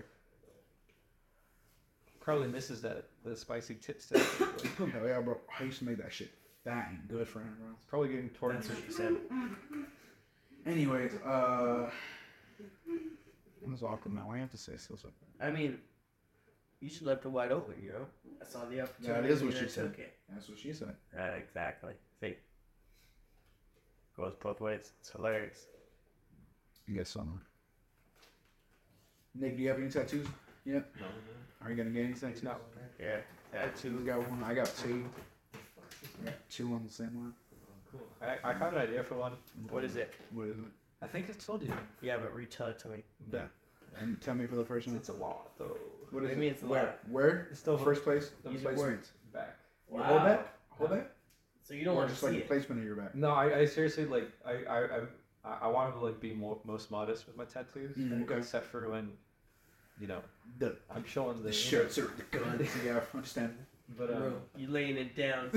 Probably misses that the spicy tit stuff. It's Hell yeah, bro. I used to make that shit fat and good for him, bro. probably getting torn. That's what she said. Anyways, uh, that's awkward now. I have to say still something. I mean, you should left it wide open, you know? I saw the opportunity. That is what and she I said. took it. That's what she said. Uh, exactly. See? Goes both ways. It's hilarious. You get some. Nick, do you have any tattoos? Yep. No, Are you gonna get any tattoos? it's not. Yeah. Tattoos. Got one. I got two. I got two on the same one. Cool. I, I got an idea for one. What is it? What is it? I think I told you. Yeah, but retell it to me. Yeah. And tell me for the first one. It's a lot though. What What is do you it? mean it's a Where? lot? Where? It's still First place. the Use your placement words. back. You hold that? Hold Huh? that? So you don't Or want to just see like the it. placement of your back. No, I, I seriously like I I I I, I wanted to like be more, most modest with my tattoos, Mm, okay. except for when, you know, The, I'm showing the, the shirts or the guns. Yeah, understandable. But um, Bro, you laying it down.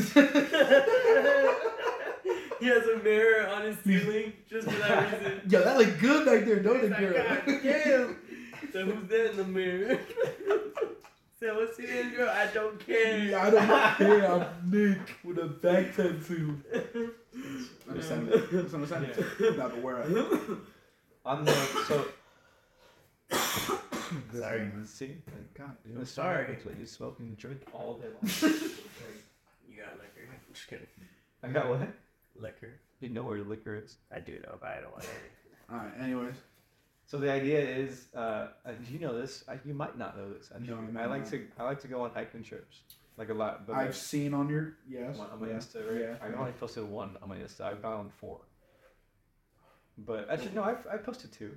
He has a mirror on his ceiling just for that reason. Yo, that look good back there, don't He's it, like, girl? God damn. So who's that in the mirror? So what's he in, girl? I don't care. Yeah, I don't care. I'm Nick with a back tattoo. Understandable. That's understandable. Not the word. on the so. Sorry. See, God, I'm sorry. That's what you smoke and drink all day long. You got liquor. I'm just kidding. I got what? Liquor. You know where the liquor is. I do know, but I don't want any. Alright, anyways. So the idea is, uh, uh, you know this. I, you might not know this. Actually. No, I might I like not. to. I like to go on hiking trips, like a lot. But I've like, seen on your yes. one on my yeah, Insta, right? Yeah. I've only posted one on my Insta. I've gone on four. But actually, no. I've I posted two.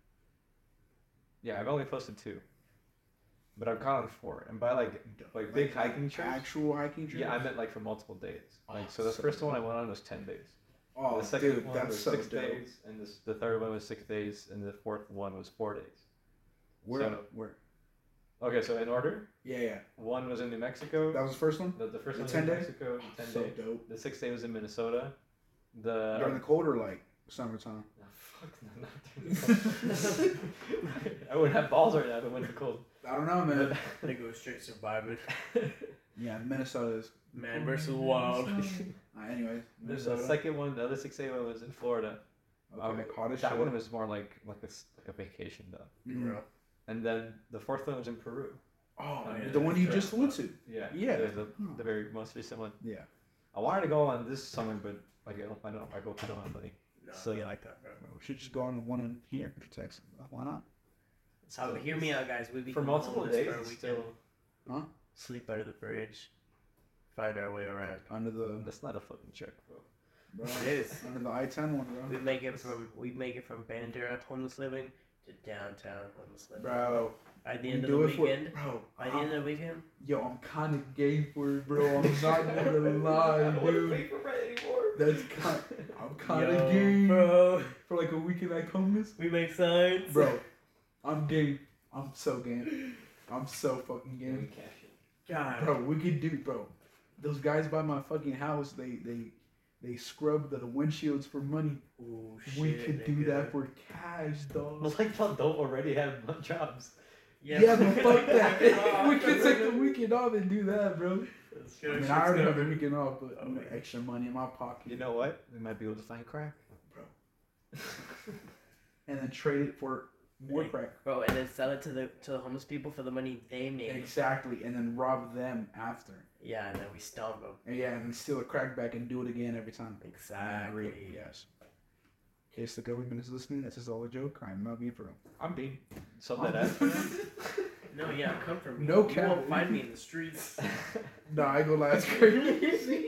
Yeah, I've only posted two. But I've gone on four, and by like like big hiking trips. Actual hiking trips? Yeah, I meant like for multiple days. Like so, the so first one I went on was ten days. Oh, the second dude, one that's was so six dope. days, and this, the third one was six days, and the fourth one was four days. Where? So- Where? Okay, so in order, Yeah, yeah. one was in New Mexico. That was the first one? The, the first the one was ten in day? New Mexico, the ten So day. dope. The sixth day was in Minnesota. The During the cold or like summertime? No, fuck, no, not during the cold. I wouldn't have balls right now if it went too cold. I don't know, man. They go straight surviving. Yeah, Minnesota is. Man versus wild. Uh, anyways, The Minnesota. second one, the other six day one was in Florida. Okay, Um, hot as that shit. one was more like like a, s- like a vacation though. Mhm. Bro. And then the fourth one was in Peru. Oh, yeah, the one you that's just flew to. Yeah. Yeah. The, the, Huh. the very most recent one. Yeah. I wanted to go on this summer, but like I don't, I don't, I go, I don't have money. No, So- you like that, bro. We should just go on one in here for Texas. Why not? So hear me out, guys. We For become multiple homeless days, for a it's weekend. still. Sleep under the bridge. Find our way around. Under the. That's not a fucking trick, bro. Bro, It is. Under the I ten one, We bro. make it from we make it from Bandera homeless living to downtown homeless living. Bro. By the We end of do the it for. weekend. Bro. By the end of the weekend. Yo, I'm kind of gay for it, bro. I'm not gonna lie, dude. for rent anymore. That's kind. I'm kind Yo, of gay bro. for like a weekend like homeless. We make signs. Bro, I'm gay. I'm so gay. I'm so fucking gay. God. Bro, we could do, bro. Those guys by my fucking house, they they they scrub the windshields for money. Ooh, shit, We could do nigga. that for cash, dog. Well, like y'all don't already have jobs. Yeah, but fuck that. Oh, we could take the weekend off and do that, bro. Let's I go, mean, shit's I already have the covered. weekend off, but Oh, you know, man. extra money in my pocket. You know what? We might be able to find crack. And then trade it for more Hey. crack. Bro, and then sell it to the to the homeless people for the money they made. Exactly, and then rob them after. Yeah, and then we stomp them. And yeah, and then steal a crack back and do it again every time. Exactly. Yes. In case the government is listening, this is all a joke. I'm not being for real. I'm being sub that out. No, yeah, come from me. No You cap. won't find me in the streets. Nah, I go last crazy.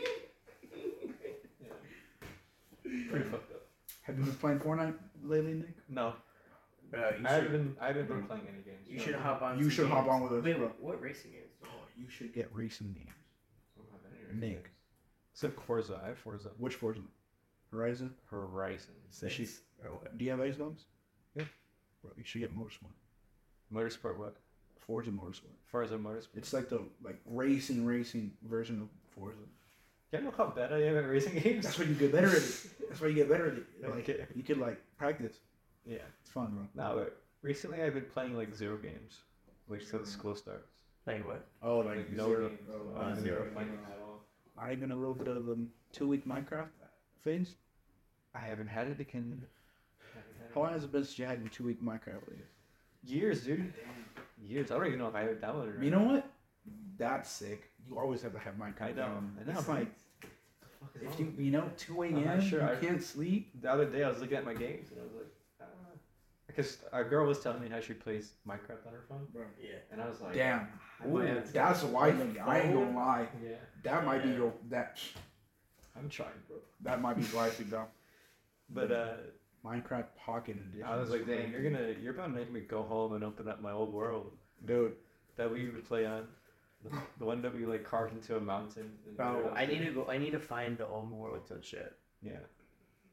Pretty fucked up. Have you been playing Fortnite lately, Nick? No, Bro, you I haven't should, been. I haven't been playing any games. you should hop on. You some should hop games. on with us, Wait, bro. what racing games? Oh, you should get racing games. Nick. Nick. Except Forza. I have Forza. Which Forza? Horizon? Horizon. You should- Six. Or what? Do you have Xbox? Yeah. Bro, you should get Motorsport. Motorsport. What? Forza Motorsport. Forza Motorsport. It's like the like racing racing version of Forza. You know how bad I am at racing games. That's why you get better at it. That's why you get better at it. Like Okay. you could like practice. Yeah. It's fun, bro. Now, but recently I've been playing like zero games, like till the school starts. Like what? Oh, Like no zero. games. Oh, Uh, uh, zero zero. playing at all. Are you gonna a little bit of um, two week Minecraft phase? I haven't had it again. How long has it been since you had your two week Minecraft phase? Years, dude. Years. I don't even know if I have it downloaded. Right You know what? That's sick. You always have to have Minecraft. I know. down. I know. It's but like if you you know two a.m. I'm not sure. you I- can't sleep. the other day I was looking at my games and I was like, I don't know. Because a girl was telling me how she plays Minecraft on her phone, Yeah. and I was like, Damn. I might have to- That's a wife thing. I ain't gonna lie. Yeah, That might be Yeah. your that I'm trying, bro. that might be wifey though. But uh, Minecraft Pocket Edition. I was like, dang, you're gonna, you're about to make me go home and open up my old world dude. that we would play on, the, the one that we like carved into a mountain. and- Bro, I need to go. I need to find the old worlds and shit. Yeah.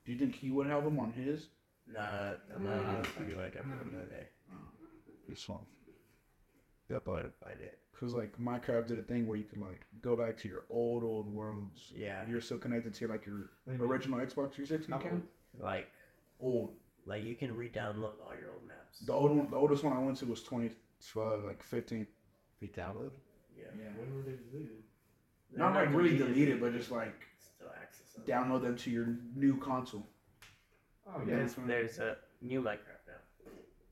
Do you think he would have them on his? Nah, I'm not gonna feel like I put them in there. It's fun. Yep, I find it. Cause like Minecraft did a thing where you could like go back to your old old worlds. Yeah. You're still connected to like your original Xbox three sixty account. Like, Old. like you can re-download all your old maps. The old one, the oldest one I went to was twenty twelve, like fifteen. We download. Yeah. Yeah. When were they deleted? They're Not like really deleted, deleted, but just like still access them. download them to your new console. Oh yeah. There's, there's a new Minecraft now.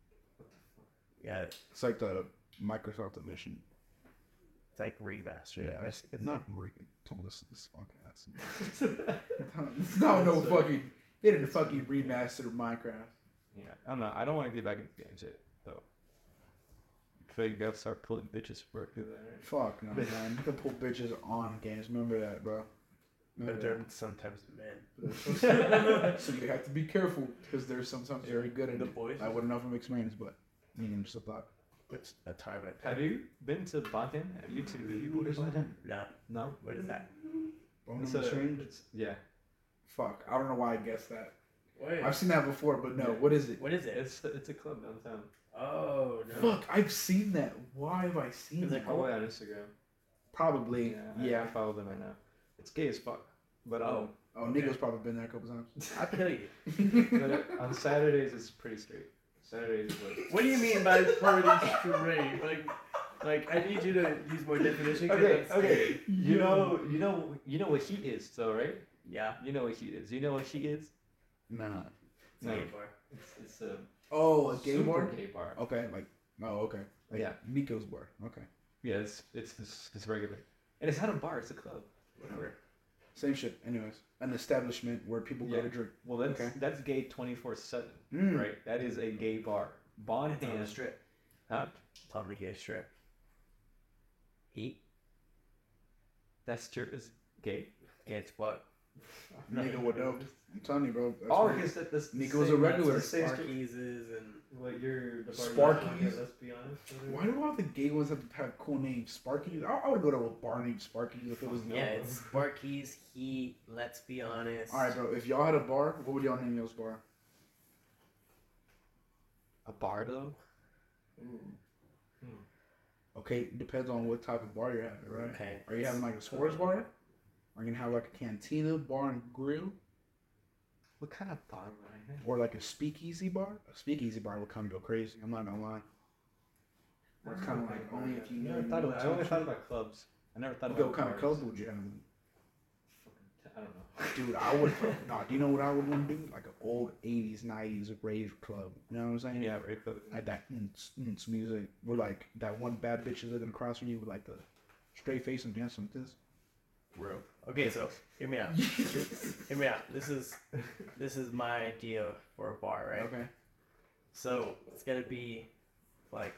Yeah, It's like the Microsoft edition. it's like remastered. Yeah, it's, it's not working. Don't listen to this podcast. no, no That's, uh, fucking. They didn't fucking remaster Minecraft. Yeah, I don't know. I don't want to get back into games yet, though. I feel like you gotta start pulling bitches for it. Fuck no, man. You can pull bitches on games. Remember that, bro. But Remember they're that. sometimes men. So you have to be careful because there's sometimes very good at The it. boys. I wouldn't know if it makes sense, but you know, just a thought. It's a time at Have you been to Bonten? Have you to you or something? No. No. What is that? Bone It's on a, the string? it's, yeah. Fuck, I don't know why I guessed that. Wait. I've seen that before, but no. Yeah. What is it? What is it? It's it's a club downtown. Oh no. Fuck, I've seen that. Why have I seen Is that? it Follow it on Instagram. Probably. Yeah. Yeah. I, I follow them right now. It's gay as fuck. But um, Oh. Oh, Nico's probably been there a couple times. I'll kill you. but uh, on Saturdays it's pretty straight. Saturdays is like. What do you mean by pretty straight? Like, like I need you to use more definition. 'cause Okay, that's- okay. You know, you know, you know what heat is, though, right? Yeah. You know what heat is. You know what heat is? Nah. It's a No. gay bar. It's it's a Oh, a gay super bar? gay bar. Okay, like, oh, okay. Like Yeah. Nico's bar. Okay. Yeah, it's it's it's, it's regular, and it's not a bar. It's a club. Whatever. Same shit. Anyways, an establishment where people go Yeah. to drink. Well, that's Okay. that's gay twenty four seven, Mm. right? That is a gay bar. Bond It's on the hand. strip. Huh? It's on the gay strip. Heat. That strip is gay. Gay as fuck. Nigga would know. I'm telling you, bro. That's Oh, what- because that this Nico's a regular. That's the same strip. Sparky's is and What you're the bar you're Sparky's? at, let's be honest. Why do all the gay ones have to have cool names? Sparky? I, I would go to a bar named Sparky if it was. yeah, it's Sparky's, Heat. Let's be honest. All right, bro. If y'all had a bar, what would y'all name y'all's bar? A bar though. Okay, depends on what type of bar you're having, right? Okay. Are you having like a sports bar? Are you gonna have like a cantina, bar and grill, What kind of bar would I have? or like a speakeasy bar? A speakeasy bar would kind of go crazy. I'm not gonna lie. Where it's kind of like only if you I know. never you thought know about, I only type thought shit. about clubs. I never thought Okay, about what kind of bars. club would you have? I don't know. Dude, I would. Nah, do you know what I would want to do? Like an old eighties, nineties rave club. You know what I'm saying? Yeah, right. But Like that mm, mm, music. Where like that one bad bitch is looking across from you with like the straight face and dancing like this. Bro. Okay, so hear me out. hear me out. This is this is my idea for a bar, right? Okay. So it's gonna be like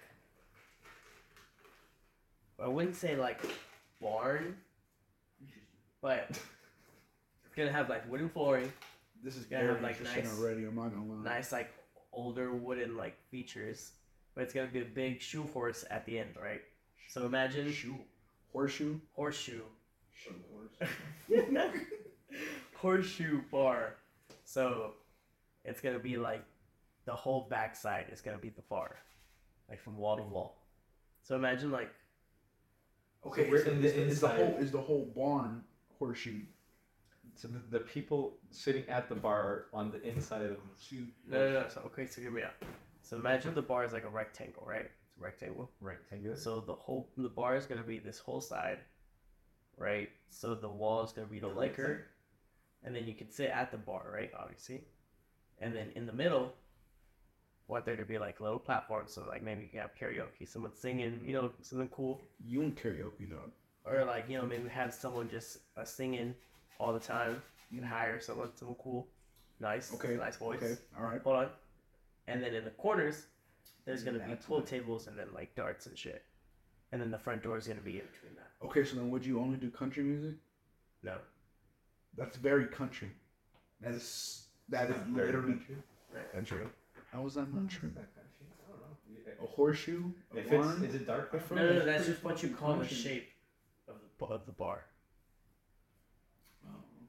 I wouldn't say like barn, but it's gonna have like wooden flooring, This is Gonna very have, like, interesting nice- already. I'm not gonna lie. nice like older wooden like features, but it's gonna be a big shoe horse at the end, right? So imagine Shoe. Horseshoe. horseshoe, Shoe horse. horseshoe bar. So it's gonna be like the whole backside is gonna be the bar, like from wall to wall. So imagine like Okay, So we're is, in the is, is the inside. whole is the whole barn horseshoe? so the, the people sitting at the bar are on the inside of the shoe. no no no. So okay, so hear me out. So imagine the bar is like a rectangle, right? It's a rectangle. Rectangular. So the whole the bar is gonna be this whole side, right? So the wall is gonna be the liquor, and then you can sit at the bar, right? Obviously, and then in the middle, want there to be like little platforms, so like maybe you can have karaoke, someone singing, you know, something cool, You and karaoke dog. or like you know maybe have someone just uh, singing all the time. You can hire someone, someone cool, nice, Okay. nice voice. Okay. All right. Hold on, and then in the corners, there's gonna be That's pool what- tables and then like darts and shit, and then the front door is gonna be in between that. Okay, so then would you only do country music? No. That's very country. That is that is Very literally. country. Country. How is that not true? It's not country. I don't know. A horseshoe. A If barn. it's is it dark? If though? No, no, no, It's that's pretty just what you fucking call the country. shape of the, of the bar. Oh,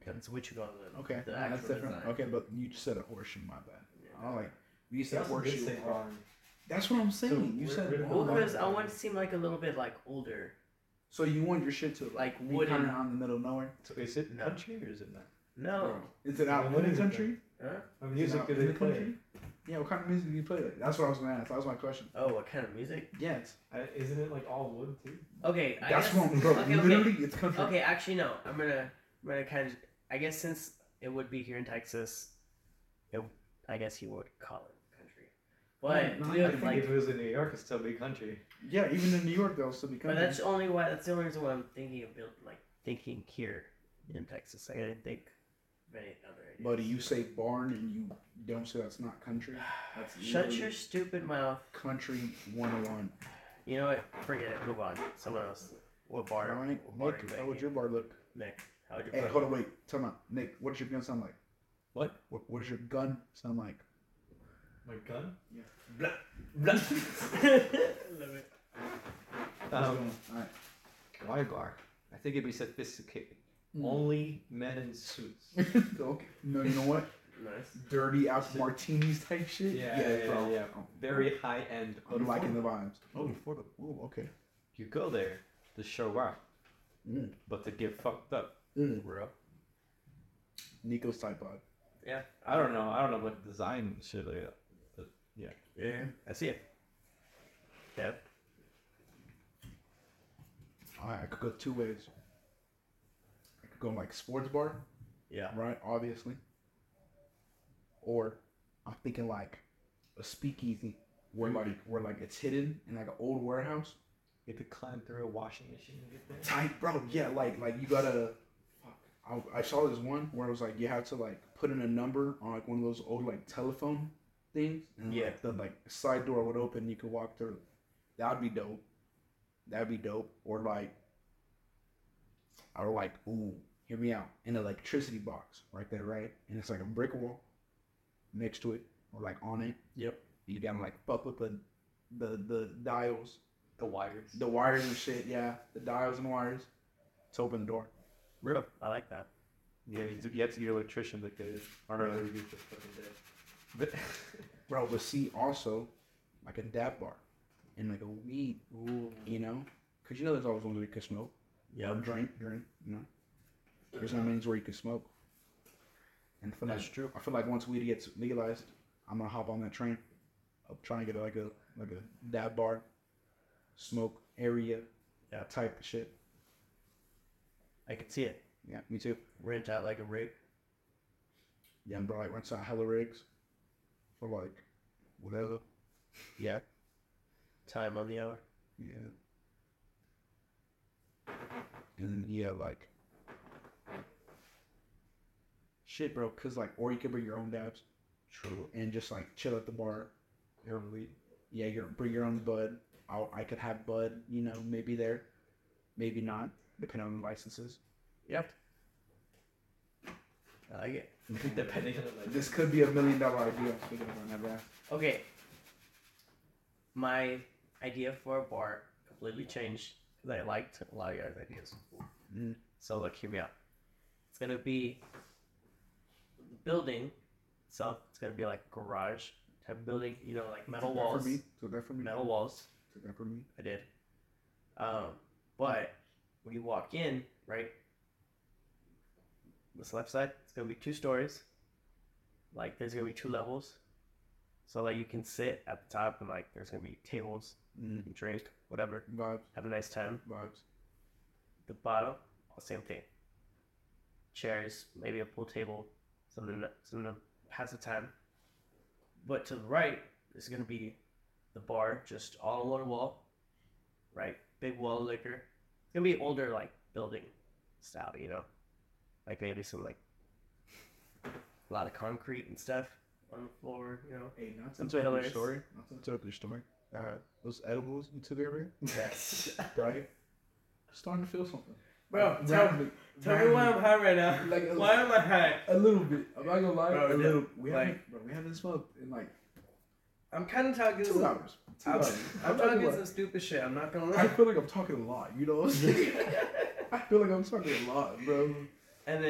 That's what you call the Okay, the no, actual that's different. design. Okay, but you just said a horseshoe. My bad. Yeah. I like you You said also did horseshoe. say barn. That's what I'm saying. You we're- said we're- Well, barn. because I want to seem like a little bit like older. So you want your shit to Like like be wooden. kind of out in the middle of nowhere? So is it No. country or is it not? No. Is it out Then in what the is it country? Huh? What Is it music out do in they the play? country? Yeah, what kind of music do you play? Like? That's what I was gonna ask. That was my question. Oh, what kind of music? Yeah, it's, I, isn't it like all wood too? Okay, I that's guess, what I'm, bro. okay, literally, okay. it's country. Okay, actually no. I'm gonna I'm gonna kind of. I guess since it would be here in Texas, it, I guess you would call it country. But No, no, we I would, think Like like, if it was in New York, it'd still be country. Yeah, even in New York, they'll still be but country. that's only why. That's the only reason why I'm thinking of build, like thinking here in Texas. I didn't think of any other ideas. Buddy, you say barn and you don't say that's not country. That's Shut literally your stupid mouth. country one oh one. You know what? Forget it. Move on. Someone else. What bar? All right, What bar are Nick, you how would making? your bar look? Nick, how would your Hey, bar hold on, wait. Tell me, Nick, what does your gun sound like? What? What, what does your gun sound like? My gun? Blah, blah. Love it. Um, Alright. my bar. I think it'd be sophisticated. Mm. Only men in suits. Okay. No, you know what? Nice. Dirty out martinis type shit. Yeah, yeah, yeah, bro. yeah. Very high end. I'm liking the vibes. Oh, for the. Oh, okay. You go there to show up, Mm. but to get fucked up, Mm. bro. Nico's type pod. Yeah. I don't know. I don't know what design shit like that. But yeah. Yeah. I see it. Yep. Alright, I could go two ways. I could go like sports bar, Yeah. right? Obviously. Or I'm thinking like a speakeasy where like where like it's hidden in like an old warehouse. You have to climb through a washing machine to get there. Tight, bro. Yeah, like like you gotta. Fuck. I, I saw this one where it was like you have to like put in a number on like one of those old like telephone things, and Yeah. like, the like side door would open, you could walk through. That'd be dope. That'd be dope. Or like, or like, ooh, hear me out. An electricity box right there, right? And it's like a brick wall next to it, or like on it. Yep. You gotta like fuck with the the the dials. The wires. The wires and shit, yeah. The dials and wires. To open the door. Real. I like that. Yeah, you, do- you have to get an electrician because I don't know if you just fucking dead. But Bro, but see also like a dab bar and like a weed, ooh, you know? Because you know there's always ones where you can smoke. Yeah. Or drink, drink, you know? There's some means where you can smoke. And I feel That's like, true. I feel like once weed gets legalized, I'm gonna hop on that train. I'm trying to get like a like a dab bar, smoke area, Yeah. type of shit. I can see it. Yeah, me too. Rent out like a rig. Yeah, bro, like rents out hella rigs for like whatever. Yeah, Time on the hour. yeah. And then yeah, like shit, bro. Cause like, or you could bring your own dabs. True. And just like chill at the bar. your own weed. Yeah, you bring your own bud. I'll, I could have bud. You know, maybe there, maybe not, depending on the licenses. Yep. I like it. Depending on the This could be a million dollar idea. Speaking of that, rap. Okay. My idea for a bar completely changed because I liked a lot of your ideas. Mm. So look, hear me out. It's gonna be the building itself. It's gonna be like a garage type of building. You know, like metal Took that walls. For me. Took that for me. Metal walls. Took that for me. I did. Um, but when you walk in, right, this left side, it's gonna be two stories. Like there's gonna be two levels, so like you can sit at the top and like there's gonna be tables, you Mm. can drink, whatever, Vibes. have a nice time. Vibes. The bottom, same thing. Chairs, maybe a pool table, something that something that has the time. But to the right is gonna be the bar, just all on one wall, right? Big wall of liquor. It's gonna be older, like building style, you know, like maybe some like a lot of concrete and stuff on the floor, you know. Hey, not to Some interrupt your pillars. story. Not to interrupt your story. Uh, those edibles you took earlier, Yes. right? Starting to feel something. Bro, Like, tell, randomly- tell me why I'm randomly. high right now. Like a- Why am I high? A little bit. I'm not gonna lie. Bro, a yeah, little. We like- haven't, bro, we haven't smoked in like I'm kind of talking two some, hours. Two I'm, hours. I'm not gonna talking lie. some stupid shit. I'm not gonna I lie. feel like I'm talking a lot. You know what I'm saying? I feel like I'm talking a lot, bro. And then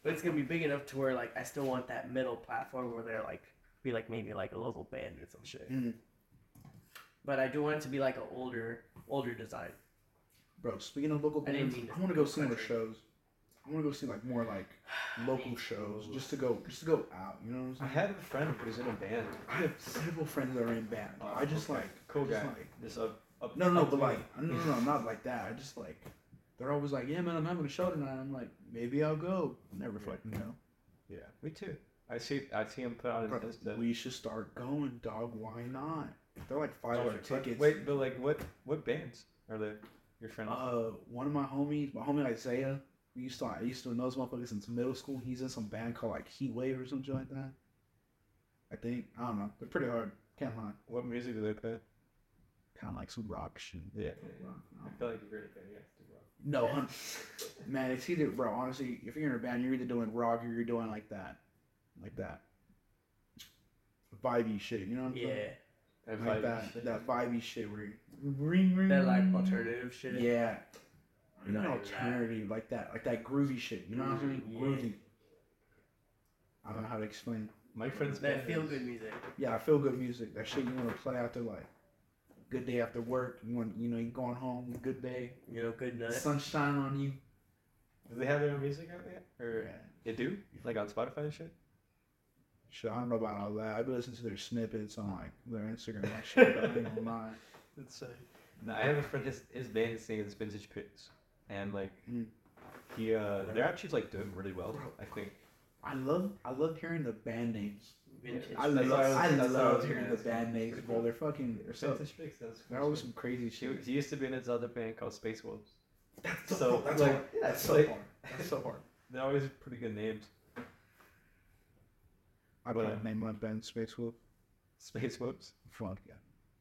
But it's gonna be big enough to where like I still want that middle platform where they're like be like maybe like a local band or some shit. Mm. But I do want it to be like an older older design. Bro, speaking of local I didn't bands, mean to I want to go see more country. shows. I want to go see like more like local shows, just to go, just to go out. You know what I'm I saying? had a friend who was in a band. I have several friends that are in bands. Oh, I just okay. like Cool just guy. like- Just up, up. no, no, up but to like me. no, no, no, not like that. I just like they're always like, yeah, man, I'm having a show tonight. I'm like, maybe I'll go. Never fucking know. Yeah, me too. I see. I see him put on Bro, his Insta. we should start going, dog. Why not? They're like five Oh, dollar but- tickets. Wait, but like, what what bands are there? Your friends? Uh, one of my homies, my homie Isaiah, we used to I used to know this motherfucker since middle school. He's in some band called like Heat Wave or something like that. I think I don't know. They're pretty hard. Can't lie. What music do they play? Kind of like some rock shit. Yeah. Rock, I feel like you're really good. Yeah. no, hun- man, it's either bro. Honestly, if you're in a band, you're either doing rock or you're doing like that, like that, vibey shit. You know what I'm Yeah. saying? And Like vibey that, shit. that vibey shit where you ring ring. That like alternative shit. Yeah. I'm Not not into that. alternative, like that, like that groovy shit. You know what I'm saying? Yeah. Groovy. I don't know how to explain. My friend's That band feel is- good music. Yeah, I feel good music. That shit you want to play after like good day after work. You want, you know, you going home, good day, You know, good nut. sunshine on you. Do they have their own music out yet? Or Yeah. they do? Like on Spotify and shit? Shit, I don't know about all that. I've been listening to their snippets on like their Instagram and shit. But I ain't gonna lie. That's uh, no, I have a friend. His his band is singing Vintage Pits, and like Mm. he uh, they're actually like doing really well. I think. I love, I love hearing the band names. Vintage. I That's love, what I was- I that's what I love was hearing gonna the say. band names, bro. They're fucking, they're so, Vintage Pits. That's they're always some crazy He, shit. he used to be in his other band called Space Wolves. That's so, that's like, hard. That's so like- hard. That's so hard. They're always pretty good names. I But, can't uh, name my band Space Wolf. Space Wolves. Fuck yeah.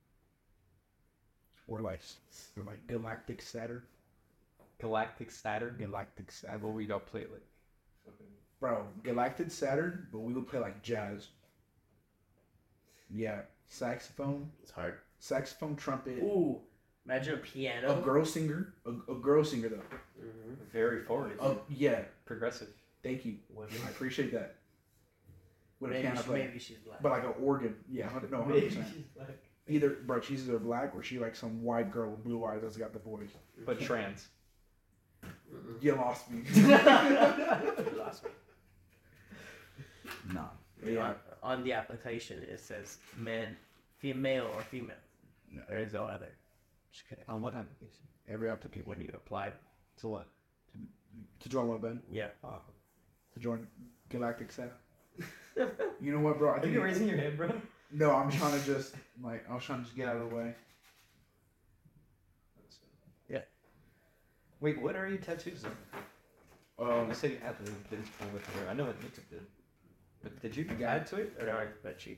Or like, or like Galactic Saturn. Galactic Saturn. Galactic I Saturn. will we don't play it like. fucking- Bro, Galactic Saturn, but we would play like jazz. Yeah, saxophone, It's hard. saxophone, trumpet. Ooh, imagine a piano. A girl singer, a, a girl singer though. Mhm. Very forward. Oh yeah, Progressive. thank you. Women. I appreciate that. With a Maybe, piano she, player, maybe she's black. but like an organ. Yeah, hun- no, hundred percent. Either, bro, she's either black or she like some white girl with blue eyes that's got the voice. But trans. Mm-mm. You lost me. You lost me. Nah. You know, Yeah. on, on the application, it says man, female or female. No. There is no other. Just kidding. On what application? Every application When you applied. To what? to join what band? Yeah. Oh. To join Galactic Saturn. You know what, bro? I Are think you raising your hand, bro? no, I'm trying to just like I was trying to just get out of the way. Wait, what are your tattoos? Then? Um, You said you had the vintage one with her. I know what Nick did. But did you Yeah. add to it? Or Or no, that cheek.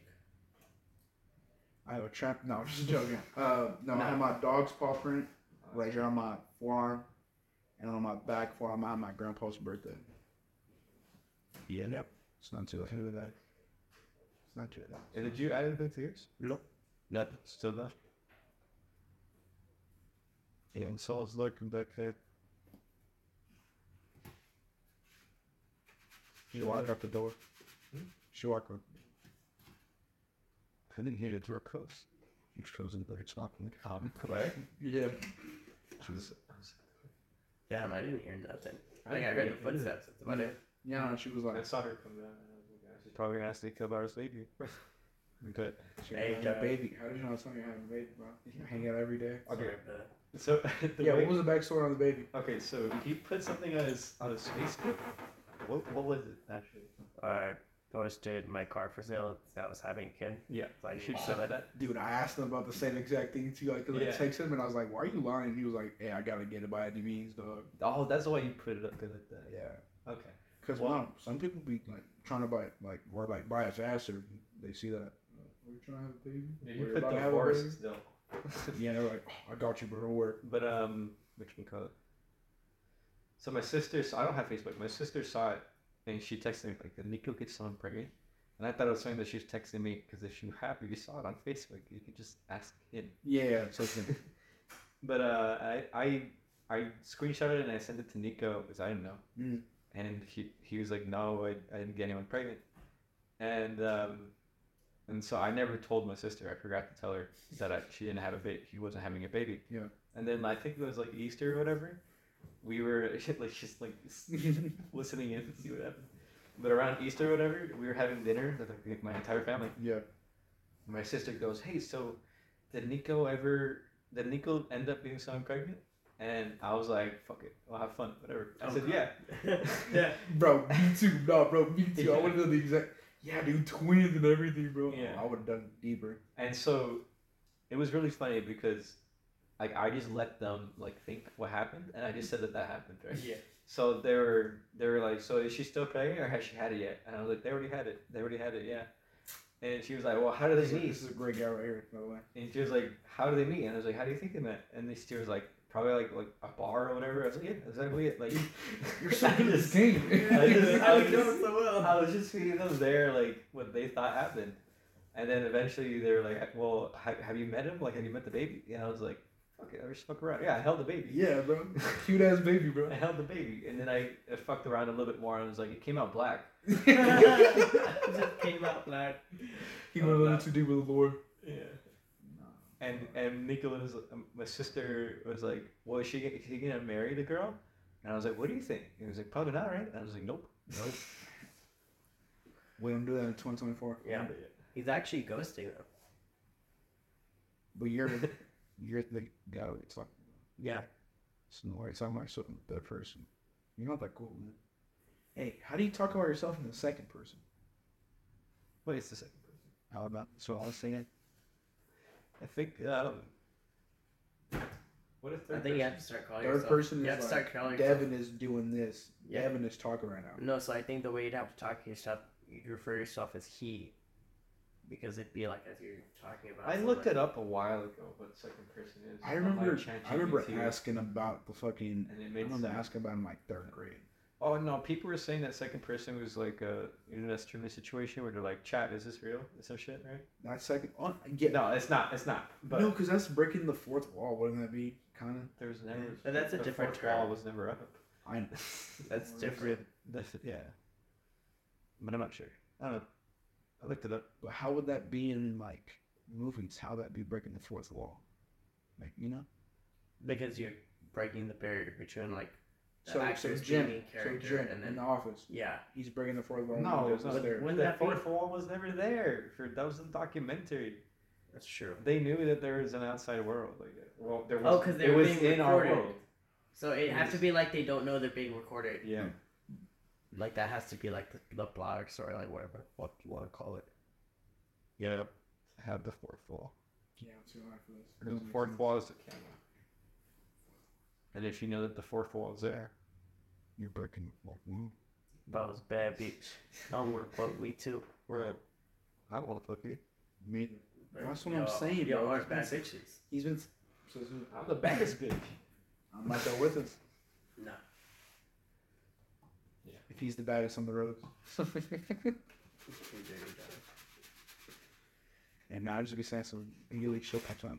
I have a trap. No, I'm just joking. Uh, no, No. I have my dog's paw print right here on my forearm, and on my back forearm, I have my grandpa's birthday. Yeah. Yep. It's not too late. that. It's not too late. And did you add anything to yours? Nope. Nothing. Still not. Yeah, and Saul's looking back there. She walked out the door. Hmm? She walked out. I didn't hear the door close. She closed the door. It's not like Um, correct. yeah. She was. Damn, I didn't hear nothing. I think I heard the footsteps. That's about it. Yeah, no, she was I like, saw her come down. and I was like, She's probably gonna ask about her baby. But she Hey, had a Doug. baby. How did you know something having a baby, bro? You hang out every day. Okay. Sorry, but- so the Yeah, way, what was the backstory on the baby? okay, so he put something on his on his Facebook. What what was it actually? I posted my car for sale that was having a kid. Yeah, So I you should should sell say it. that. Dude, I asked him about the same exact thing too. Like, 'cause Yeah. I texted him and I was like, "Why are you lying?" And he was like, "Hey, I gotta get it by any means, dog." Oh, that's why you put it up there like that. Yeah. Okay. Because Well- wow, some people be like trying to buy like or like buy us faster. They see that. Are you trying to have a baby? Yeah, Or you you're put about to the have a horse baby? still. Yeah, they're like, oh, I got you, bro. Don't worry. But um, which we call it. So my sister, so I don't have Facebook. My sister saw it, and she texted me like, "Did Nico get someone pregnant?" And I thought it was something that she was texting me because if you happy you saw it on Facebook, you could just ask him. Yeah, so it's gonna- But uh, I I I screenshotted it and I sent it to Nico because I didn't know. Mm. and he he was like, no, I, I didn't get anyone pregnant, and um, and so I never told my sister. I forgot to tell her that I, she didn't have a baby. He wasn't having a baby. Yeah. And then I think it was like Easter or whatever. We were like just like listening in to see what happened. But around Easter or whatever, we were having dinner with like my entire family. Yeah. My sister goes, "Hey, so did Nico ever? Did Nico end up being someone pregnant?" And I was like, "Fuck it, I'll have fun, whatever." I said, "Yeah, Yeah. Bro, me too. No, bro, me too. I Yeah. would have done the exact. Yeah, dude, twins and everything, bro. Yeah. I would have done it deeper. And so it was really funny because like I just let them like think what happened, and I just said that that happened, right? Yeah. So they were they were like, "So is she still pregnant, or has she had it yet?" And I was like, "They already had it. They already had it, yeah." And she was like, "Well, how do This they is, meet?" this is a great guy right here, by the way. And she was like, "How do they meet?" And I was like, "How do you think they met?" And they- she was like, "Probably like like a bar or whatever." I was like, "Yeah, exactly it." Like You're so good at this just- game. I just, I was You know just, it so well. I was just feeding them there like what they thought happened, and then eventually they were like, "Well, ha- have you met him? Like, have you met the baby?" And I was like, "Fuck it, I just fuck around." Yeah, I held the baby. Yeah, bro. Cute ass baby, bro. I held the baby, and then I, I fucked around a little bit more, and I was like, it came out black. Just came out black. He went a little too deep with the lore. Yeah. And and Nicholas, um, my sister was like, "Well, is she is she gonna marry the girl?" And I was like, "What do you think?" And he was like, "Probably not, right?" And I was like, "Nope." Nope. We don't do that in twenty twenty-four. Yeah. He's actually ghosting them. But you're you're the guy it's like Yeah. snore. It's like something third person. You're not that cool, man. Hey, how do you talk about yourself in the second person? Wait, it's the second person. How about so I was saying I think. Um, what if I third think you person? have to start calling third yourself. person You is have to like start calling yourself. Devin is doing this. Yeah. Devin is talking right now. No, so I think the way you'd have to talk to yourself, you refer yourself as he, because it'd be like as you're talking about. I looked it up a while ago. What second person is? I on, like, remember I remember ChatGPT, asking about the fucking and it I made remember sense. asking about it in like third grade. Oh no, people were saying that second person was like a in a streaming situation where they're like, "Chat, is this real?" Or some shit, right? That second oh, yeah. No, it's not. It's not. But no, because that's breaking the fourth wall, wouldn't that be kind of? there was never. But that's a the different fourth wall term. was never up. I know. That's different. That's yeah. But I'm not sure. I don't know. I looked it up. But how would that be in like movies? How would that be breaking the fourth wall? Like you know. Because you're breaking the barrier between like the So so actor's Jim, main so character Jim and in then the office, yeah. he's breaking the fourth wall. No, and it he was does not. there. Wouldn't The that be- fourth wall was never there. For that was a documentary. That's true. They knew that there was an outside world. Like, well, there was. Oh, because they it were was being in our recorded. world. So it has to be like they don't know they're being recorded. Yeah. Like that has to be like the, the plot or story, like whatever. What you want to call it? Yeah. Have the fourth wall. Yeah, I'm too high for this. The fourth wall is the camera. And if you know that the fourth wall is there, you're breaking the wall. Mm. That was bad bitch. I don't want to fuck we too. We're at, I don't want to fuck you. Me, that's what I'm saying, Yo, bro. ours bad bitches. he's been. So, so, I'm the baddest bitch. I'm not there with us. No. If he's the baddest on the road. And now I'm just gonna be saying some really chill patch on.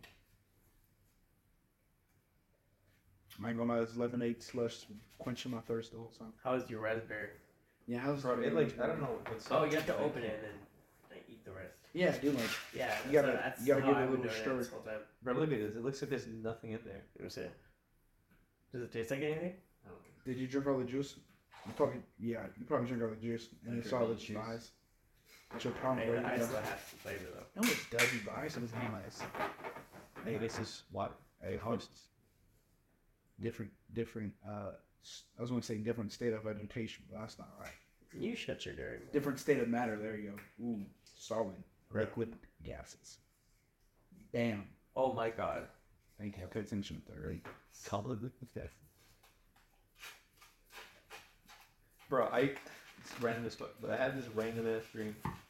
I ain't gonna lie, this lemonade slush quenching my thirst the whole time. How is your raspberry? Yeah, how's Bro, it like, I don't know what's Oh, you have to open it and then like, eat the rest. Yeah, dude, like, Yeah, You that's gotta- what- that's you gotta how give it a I've been little doing stir. this whole time. Bro, look at this. It looks like there's nothing in there. Let me see. Does it taste like anything? I don't know. did you drink all the juice? You probably, yeah, you probably drink all the juice and I you drink saw all the the juice. size. What's your problem? Hey, bro? the You ice know- still has some flavor though. No, it doesn't. The ice is nice. Hey, this is water. Hey, hosts. Different, different. Uh, s- I was going to say different state of vegetation, but that's not right. You shut your dirty mouth. Different state of matter. There you go. Ooh, solid, liquid, gases. Damn. Oh my god. Thank you. Pay attention to that, right? Solid liquid death. Bro, I it's random as fuck, but I had this random ass dream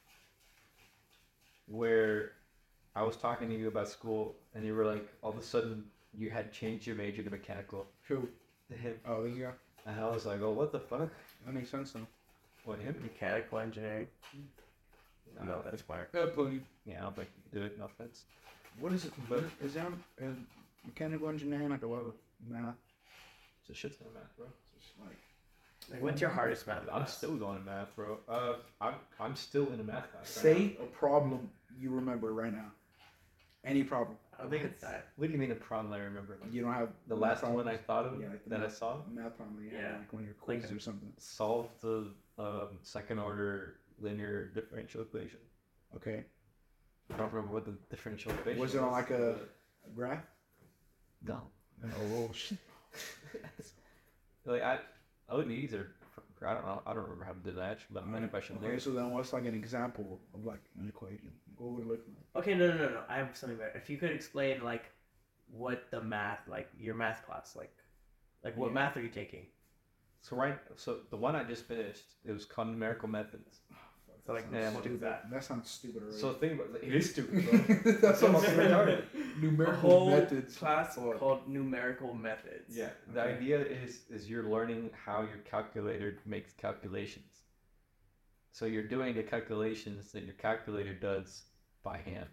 where I was talking to you about school, and you were like, all of a sudden, you had changed your major to mechanical. Who? To him, Oh, there you go. and I was like, oh, what the fuck? That makes sense though. What him? Mechanical engineering. No, that's smart. Uh, please. Yeah, I don't think you can do it. No offense. What is it? But is that uh, mechanical engineering like a what? Math? It's a shit ton of math, bro. Just like Like, what's your hardest math? I'm class? still going to math, bro. Uh, I'm I'm still in a math class. right Say a problem you remember right now. Any problem. I don't think it's that. What do you mean a problem I remember? You don't have The math last one problems? I thought of Yeah, like the that I math- saw? Math problem. Yeah, Yeah. like one of your Like quizzes a- or something. Solve the um, second order linear differential equation. Okay. I don't remember what the differential equation Was it on like a, a graph? No. Oh shit. Like I, I wouldn't either. I don't know. I don't remember how to do that, but I if I should Okay, learn. so then what's like an example of like an equation? What would it look like? Okay, no, no, no, no. I have something better. If you could explain like what the math, like your math class, like, like what Yeah. math are you taking? So right, so the one I just finished, it was called numerical methods. So like, Yeah, what do is that? That sounds stupid already. So think about it is stupid, bro. That's So what fucking I'm retarded. A Numerical whole methods. class Fuck. called numerical methods. Yeah, the Okay. idea is is you're learning how your calculator makes calculations. So you're doing the calculations that your calculator does by hand.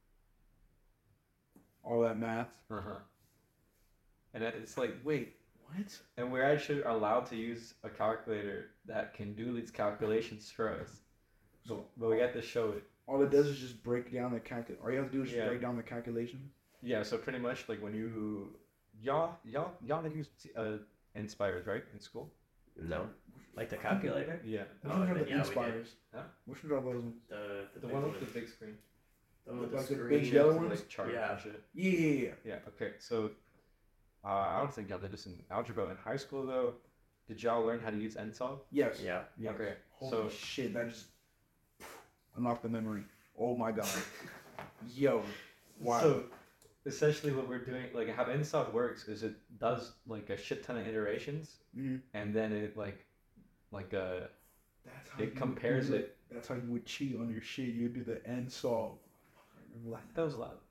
All that math. Uh huh. And that- it's like, Wait, what? and we're actually allowed to use a calculator that can do these calculations for us. So But we got to show it. all it does is just break down the calcul. All you have to do is just Yeah. break down the calculation. Yeah, so pretty much like when you y'all y'all y'all use uh Inspires, right? In school? No, like the calculator. Yeah. Which Oh, ones are then the yeah, we did. inspires? Huh? Which ones are those ones? The the, The big one one with the big screen. the one with like the the big screen. yellow To, ones? like charts Yeah. and shit. Yeah, yeah, yeah. Yeah, okay. So uh, I don't think y'all did this in algebra. In high school though, did y'all learn how to use N solve? Yes. Yeah. Yes. Okay. Holy So shit, that just unlocked the memory. Oh my god. Yo. Wow. So essentially what we're doing, like how N solve works is it does like a shit ton of iterations Mhm. and then it like like uh That's how you it compares would do it. That's how you would cheat on your shit. You do the end solve. That was loud.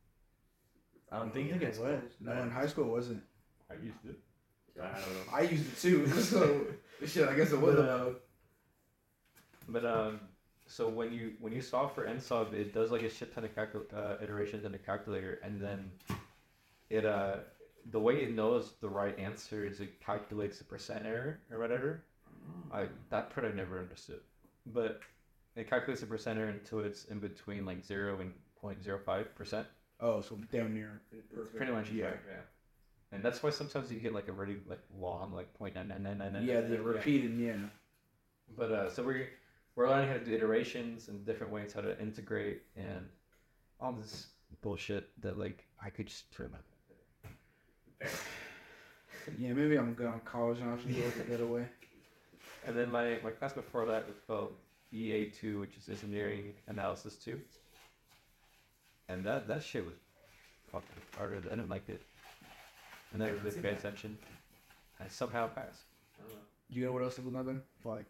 I don't think, it it's was. No, in high school it wasn't. I used it. I don't know. I used it too. So shit, I guess it was But, allowed. But um, so when you when you solve for N solve, it does like a shit ton of calcul- uh, iterations in the calculator, and then it uh the way it knows the right answer is it calculates the percent error or whatever. I that part I never understood, but it calculates the percent error until it's in between like zero and point zero five percent. Oh, so damn near. Perfect. Pretty much, Yeah. yeah, yeah. And that's why sometimes you get like a really like long like point nine nine nine nine nine. Yeah, the repeated, yeah. But uh, so we're we're learning how to do iterations and different ways how to integrate and all this bullshit that like I could just turn my. Yeah, maybe I'm going to college and I'll just go that away. And then my, my class before that was called E A two, which is engineering analysis two. And that that shit was fucking harder. I didn't like it. And I Yeah, really see pay that. attention. I somehow passed. You know what else is another? Like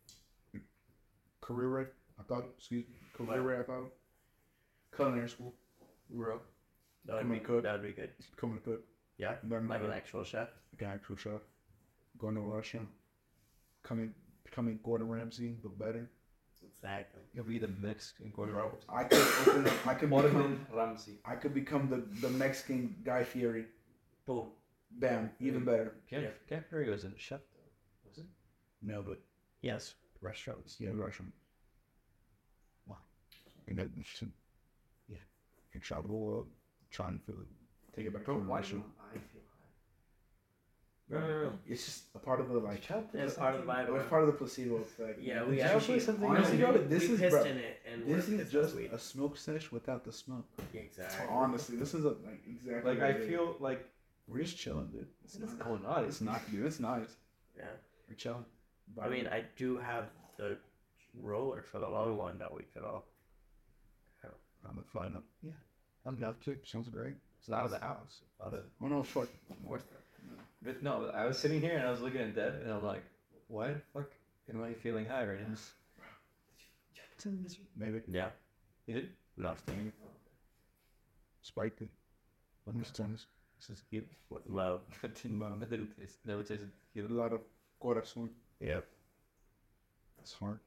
career rate. I thought. Excuse me. Career What? rate. I thought. Culinary school. Bro. That would Come be on, cook. That would be good. Coming to cook. Yeah. Learn Like how an to actual chef. like an actual chef. Going to Russia. Coming, becoming Gordon Ramsay, but better. Exactly. You'll be the Mexican Gordon Ramsay. I could open. I could become. Gordon Ramsay. I could become the the Mexican Guy Fieri. Boom. Bam. Even better. Ken, Yeah. Ken Perry was a chef though, was it? No, but Yes. restaurants. Yeah, restaurant. Wow. And that, yeah. And travel the world, trying to take it back Bro, to why Russia. do I feel high? No, no, no. It's just a part of the like. It's part of the It vibe. was part of the placebo effect. Yeah, we It's actually just- something honestly, else. bro, this we is pissed bro, in it and this we're is pissed just sweet. a smoke sesh without the smoke. Exactly. Honestly, this is a, like exactly. Like what I it is. feel like we're just chilling, dude. It's what's not, going on? it's not, dude. It's nice. Yeah. We're chilling. I mean, I do have the roller for the long one that we could all. I'm fine up. Yeah, I'm down too. Sounds great. It's out of the house. Out of, Oh no, fuck. but no, I was sitting here and I was looking at Deb and I'm like, why the fuck am I feeling high right now? Maybe. Yeah. You did? Nothing. Spiked it. Let me turn this. This is cute. With love. Never tasted, never tasted A cute. lot of corazón. Yep. It's hard.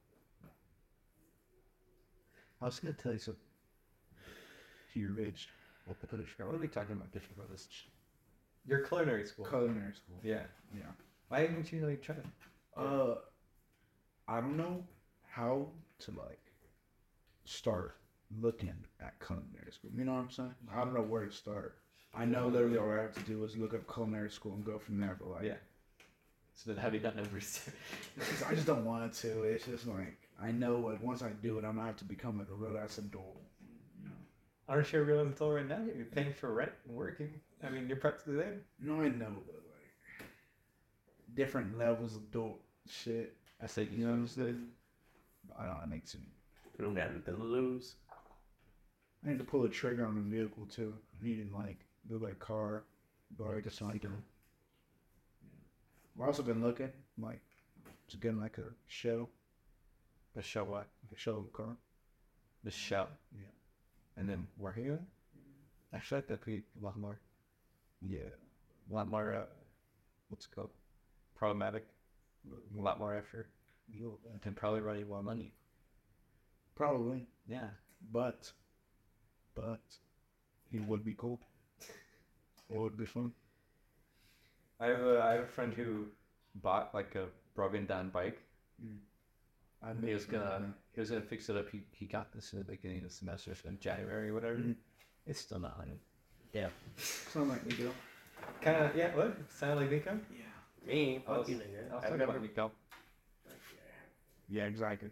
I was gonna tell you something. Your age. What are we talking about different brothers? Your culinary school. Culinary school. Yeah. Yeah. Why didn't you like try it? Uh, I don't know how to like start looking at culinary school. You know what I'm saying? I don't know where to start. I know literally all I have to do is look up culinary school and go from there. But like, Yeah. So then have you done it research? it's- I just don't want to. It's just like I know like once I do it, I'm gonna have to become like a real ass adult. You know? Aren't you a real adult right now? You're paying for rent and working. I mean, you're practically there. No, I know, but like different levels of adult shit. I said, You know what I'm saying? I don't know. It makes me. We don't got anything to lose. I need to pull the trigger on the vehicle too. I need to like do like car, but just like them. I've also been looking like just getting like a show, the show what? like a show car. The show. Yeah. And then where are you? Actually, that'd be a lot more, Yeah. a lot more, uh, what's it called? Problematic. A lot more effort. You can probably run you more money. Probably, Yeah. but but it would be cool. It would be fun. I have a, I have a friend who bought like a broken down bike. I He was gonna he was gonna fix it up. He he got this in the beginning of the semester, so in January or whatever. Mhm. It's still not on it. Yeah. Sound like me, girl. Kind of yeah. What? Sound like Nico? Yeah. Me, I was, fucking nigga. I was I've talking never. about Nico. Yeah, exactly.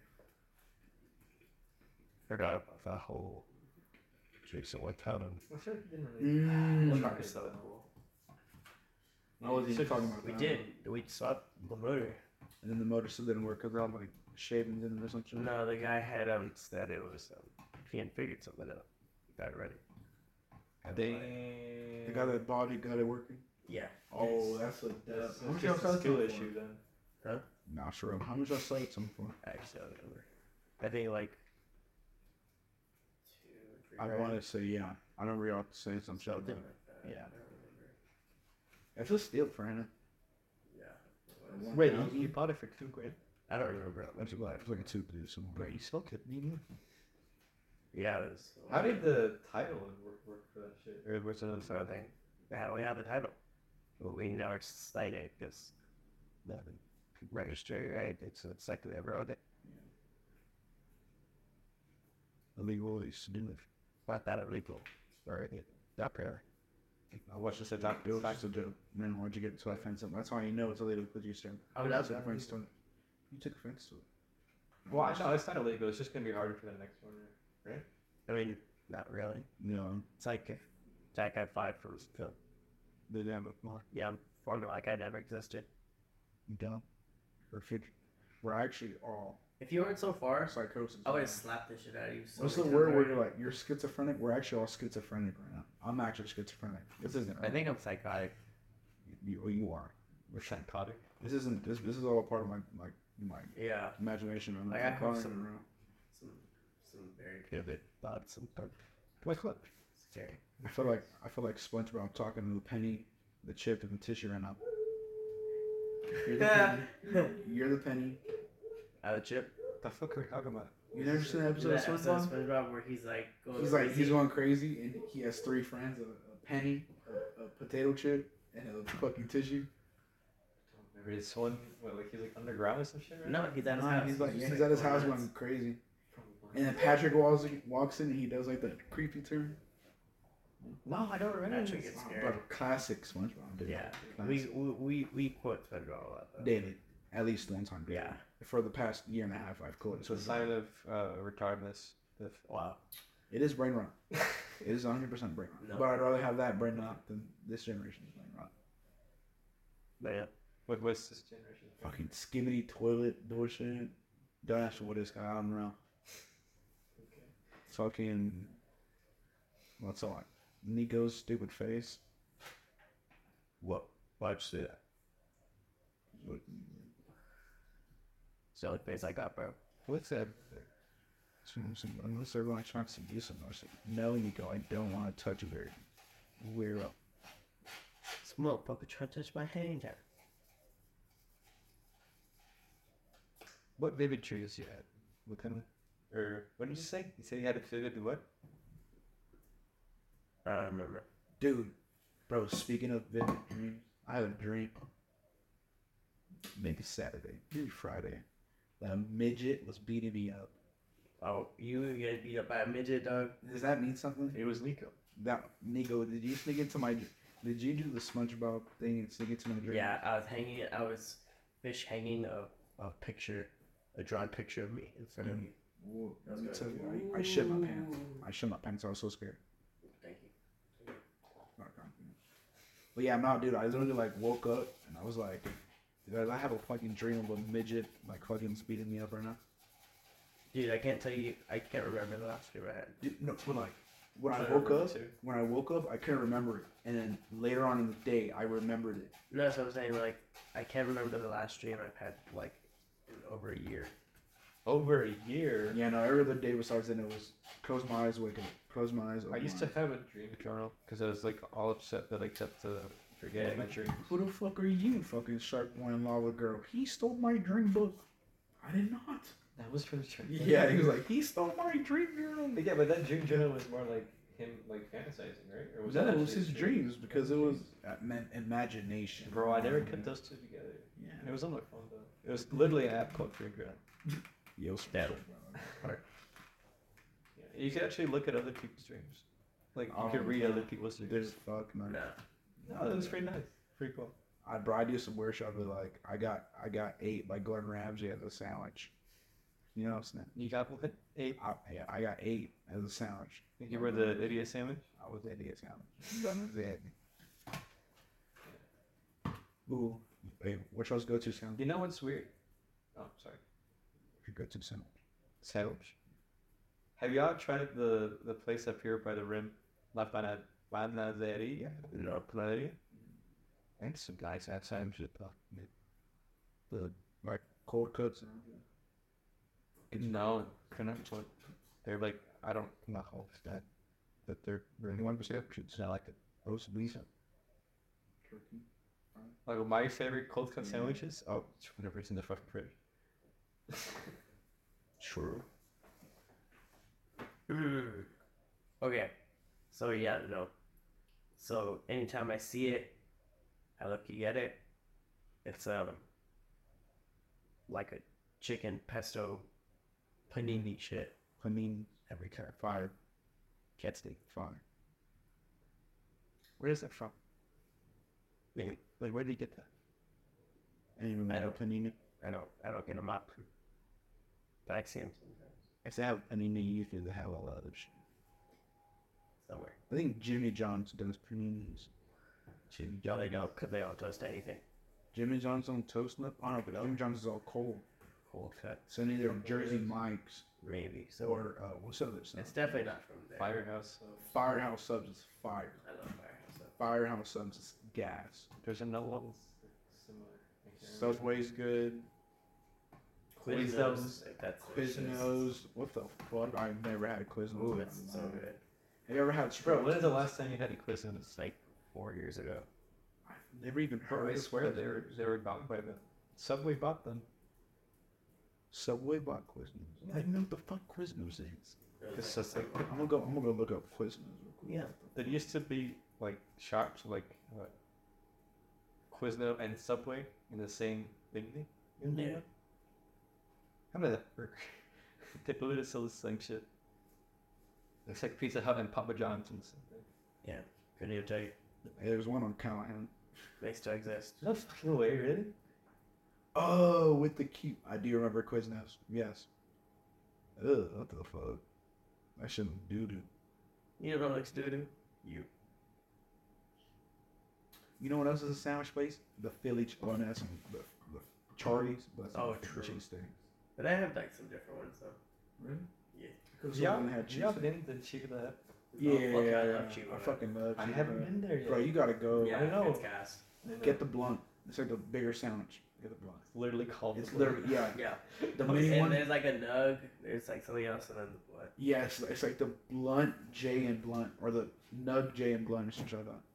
Forgot about that whole Jason Whitehall. I'm sure he didn't really. Mm. Try to sell it. I wasn't even talking about We that. did. We saw the motor. And then the motor still didn't work because all like shavings in it or something. No, the guy had um said it was um he had figured something out. Got it ready. They. The guy that bought it got it working. Yeah. Oh, that's a That's How much it's y'all just sell a it skill for? issue then. Nah, sure. How much I sell it some for? Actually, I don't remember. I think like two or three. I grand. want to say yeah. I remember y'all saying some shit. Something Like like that. Yeah. I don't remember. That's a steal for Hannah. Yeah. Wait, you, you you bought it for two grand. I don't remember. That's what it's like a two produce somewhere. Bro, you still could need it. Yeah, it was. How did the title work, work for that shit? Or was another sort of thing? How we have the title? Well, we never cite it because the registry, right? It's it's like they wrote it. Illegal is to do it. Not that illegal. Or that prayer. I watched this at that It was just a joke. And then why'd you get so offensive? That's how you know it's illegal because you said. Oh, that's took offense to it. You took offense to it. Well, I know it's not illegal. It's just gonna be harder for the next one, right? I mean, not really. No, It's like it's like I five for film. they didn't have it more. Yeah, I'm forming like I never existed. Dumb. Or fit. We're actually all If you weren't so far, psychosis. I would have slapped the shit out of you. So What's the many word times where already. you're like, you're schizophrenic? We're actually all schizophrenic right now. I'm actually schizophrenic. This isn't. I think I'm psychotic. you, you are. We're psychotic. This isn't. This this is all a part of my my my Yeah, imagination. I'm Like, I have following some- it around. some some very vivid thoughts. Some dark. Like what? Scary. I feel like I feel like SpongeBob talking to the penny, the chip, and the tissue right now. You're the penny. You're the penny. Out of chip. The fuck are we talking about? You never seen that episode of That episode of SpongeBob? SpongeBob where he's like going He's like crazy. he's going crazy, and he has three friends: a, a penny, a, a potato chip, and a fucking tissue. Maybe it's one. What, like he's like underground or some shit, right? No, he's at his Nah, house. he's like just, yeah, he's at his going house nuts. going crazy. And then Patrick walks walks in, and he does like the creepy turn. No, I don't remember. Patrick gets Oh, scared. bro, classic SpongeBob. Dude. Yeah, Classic. we, we we we quote SpongeBob a lot though. daily, at least one time. daily. Yeah. For the past year and a half, I've quoted. It's a SpongeBob. sign of uh, retardedness. If Wow. It is brain rot. It is one hundred percent brain rot. No. But I'd rather have that brain rot than this generation's brain rot. But yeah. what was this generation? Fucking skimmity toilet bullshit. Don't ask me what this guy. I don't know. Okay. Fucking. What's on? Nico's stupid face. What? Why'd you say that? It's the only face I got, bro. What's that? Unless they're going to try to seduce him. I said, no, Nico, I don't want to touch you very weirdo. This motherfucker trying to touch my hand here. What vivid dreams you had? What kind of? Or what did you say? You said you had a vivid what? I don't remember. Dude, bro, speaking of vivid dreams, I had a dream maybe Saturday, maybe Friday. That midget was beating me up. Oh, you get beat up by a midget, dog? Does that mean something? It was Nico. That Nico, did you sneak into my? Did you do the SpongeBob thing and sneak into my drink? Yeah, I was hanging. I was fish hanging a, a picture, a drawn picture of me in front of me. Whoa, That was let me good. tell you, I, I shit my pants. I shit my pants. I was so scared. Thank you. Not confident. But yeah, no, dude. I literally like woke up and I was like, dude, I have a fucking dream of a midget like fucking speeding me up right now. Dude, I can't tell you. I can't remember the last dream I had. Dude, no, but like when I I woke remember up, too. when I woke up, I couldn't remember it, and then later on in the day, I remembered it. No, that's what I'm saying. Like, I can't remember the last dream I've had like in over a year. Over a year. Yeah, no, every other day besides then it was close my eyes, wake up, close my eyes. I open used my to eyes. have a dream journal because I was like all upset that I kept to forget my dreams. Who the fuck are you, fucking sharp one lava girl? He stole my dream book. I did not. That was for the dream. Yeah, he was like, he stole my dream journal. But yeah, but that dream journal was more like him like fantasizing, right? Or No, that it was actually his dreams because it was uh, man, imagination. Bro, I never put those two together. Yeah. It was on my phone though. It was literally an app called Dream Journal. Yo, That- Yeah, you could actually look at other people's dreams. Like you Oh, could read yeah. other people's dreams. There's fuck man. No. No, it was pretty nice. Pretty cool. I bro, I do some weird shit. But like, I got I got ate by Gordon Ramsay as a sandwich. You know what I'm saying? You got what? Eight. I, yeah, I got eight as a sandwich. You were the idiot sandwich. I was the idiot sandwich. That was it. Ooh, hey, what's y'all's go-to sandwich? You know what's weird? Oh, sorry. Your go-to sandwich. Sandwich. Have y'all tried the the place up here by the rim? La Pana- Panaderia? No, Panaderia? And some guys outside should talk me. The Like cold cuts. No, couldn't. What? They're like, I don't. not all that that they're really one percent should sound like a roast beef. Like my favorite cold cut sandwiches. Oh, it's whatever's in the fucking fridge. True. Okay. So yeah, no. So anytime I see it, I look to get it. It's um like a chicken pesto panini shit. Panini. Every time. Fire. Can't stay. Fire. Where is that from? Wait, wait, where did you get that? I didn't even I know don't- panini. I don't I don't get them up. But I see them sometimes If they have panini, usually they have a lot of shit. somewhere. I think Jimmy John's does paninis. Jimmy John, they don't, cause they don't toast anything. Jimmy John's on toast nut? I don't know, but Jimmy John's is all cold. Cold cut, So either Jersey Mike's maybe. So or uh, what's the other stuff? it's definitely not from there. Firehouse. Uh, Firehouse Subs is fire. I love Firehouse. So. Firehouse Subs is gas. there's another one. Similar. I can't remember. Subway's good. Quiznos, if that's Quiznos. What the fuck? I've never had Quiznos. Ooh, it's so good. Have you ever had Bro, Sprouts? when is the last time you had a quiz? It's like four years ago. I've never even Bro, heard I of swear they were they were bought by the Subway bought them. Subway bought Quiznos. I didn't know what the fuck Quiznos is. It's just like I'm gonna go. I'm gonna go look up Quiznos. real quick. Yeah. there used to be like shops like what, Quizno and Subway in the same building. Yeah. How did that work? They literally sell the same shit. It's like Pizza Hut and Papa John's and something. Yeah. Couldn't even tell you. Hey, there's one on Callahan. They still exist. No fucking way, really? Oh, with the cute. I do remember Quiznos. Yes. Ugh, what the fuck? I shouldn't do do. You know what likes to do? You. You know what else is a sandwich place? The Philly. Ch- Oh, no, that's the, the Charlie's. But Oh, that's true. cheese steak. But I have like some different ones though. Really? Yeah. Yeah, Someone had cheese. yeah, but then the chicken that. Yeah, Oh, fuck, yeah, I yeah. love cheese I on it. fucking love. I cheese haven't on it. been there yet. Bro, you gotta go. Yeah, I know. it's gas. Get the blunt. It's like the bigger sandwich. Get the blunt. literally called. It's the- literally yeah. Yeah. The And mini one. there's like a nug. There's like something else, and then the blood. Yeah, it's, it's like the blunt J and blunt or the nug J and blunt or something like that.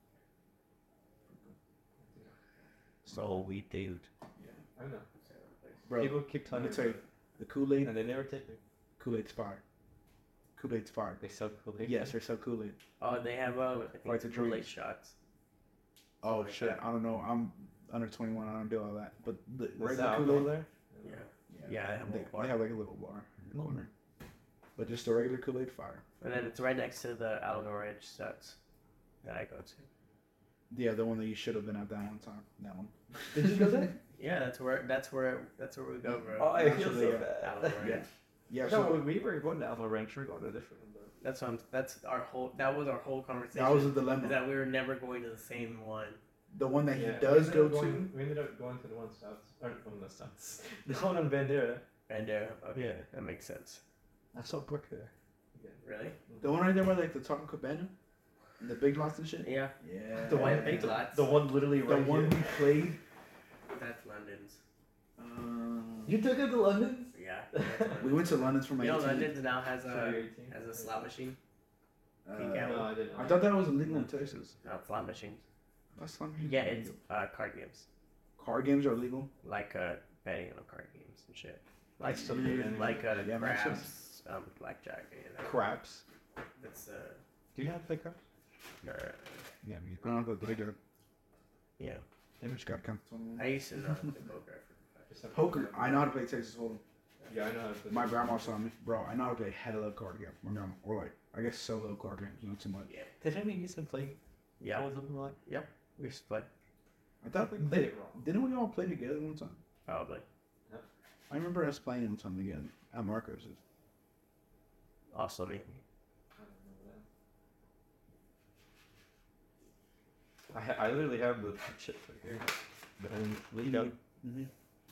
So we dude. I don't know. Bro, People keep let telling me me, tell you, the Kool Aid. and they never take it. Kool Aid's fire. Kool Aid's fire. They sell Kool-Aid. Yes, they sell Kool Aid. Oh, they have um, I think Like the it's Kool-Aid drinks. shots. Oh Like shit, that. I don't know. I'm under twenty-one. I don't do all that. But the Is regular that Kool alcohol Aid, there? Yeah. yeah, Yeah, I have a they, little bar. they have like a little bar in the corner. But just the regular Kool Aid, fire. And then it's right next to the Alamo Ranch Studs that I go to. Yeah, the one that you should have been at that one time. That one. Did you go there? Yeah, that's where that's where that's where we go, bro. Oh, I feel Actually, so yeah. Alamo bad. Ranch. Yeah. Yeah. No, So when we were going to Alpha Ranch, we were going to a different one. Though. That's what I'm, that's our whole that was our whole conversation. that was a is dilemma. that we were never going to the same one. The one that he Yeah, does we go ended up to. going- We ended up going to the one south, or one of the souths. The one on Bandera. And uh, okay, Yeah. that makes sense. I saw Brooke there. Really? The one right there where like the Taco Cabana, and the big lots and shit. Yeah. Yeah. The one, Big Lots. the one literally The right one here. we played. That's London's. Um, You took it to London? Yeah. That's London's. we went to London's for my You know, eighteenth. London's now has For a your eighteen? has a slot machine. Uh, Pink Apple. No, I didn't. I thought that was illegal in Texas. No, slot machines. That's not Yeah, it's uh, card games, Card games are illegal. like uh, betting on card games and shit. Like still do it Like uh, Yeah, makes craps, um, blackjack. You know. Craps. It's uh, Do you have fake craps? uh, Yeah, me. I don't know if they do. yeah. They just got come. I used to know the poker. Poker. I know how to play Texas Hold'em. Yeah, I know how to play. My grandma saw me, bro. I know how to play hella card games. My grandma, or like I guess solo card games, not too much. Yeah. Did any used to play? Yeah. What was it like? We used to play. I thought We played it wrong. didn't we all play together one time? Probably. I remember us playing one time together at Marcos's. Also me. I ha- I literally have the chips right here, but I didn't leak out. Mm-hmm.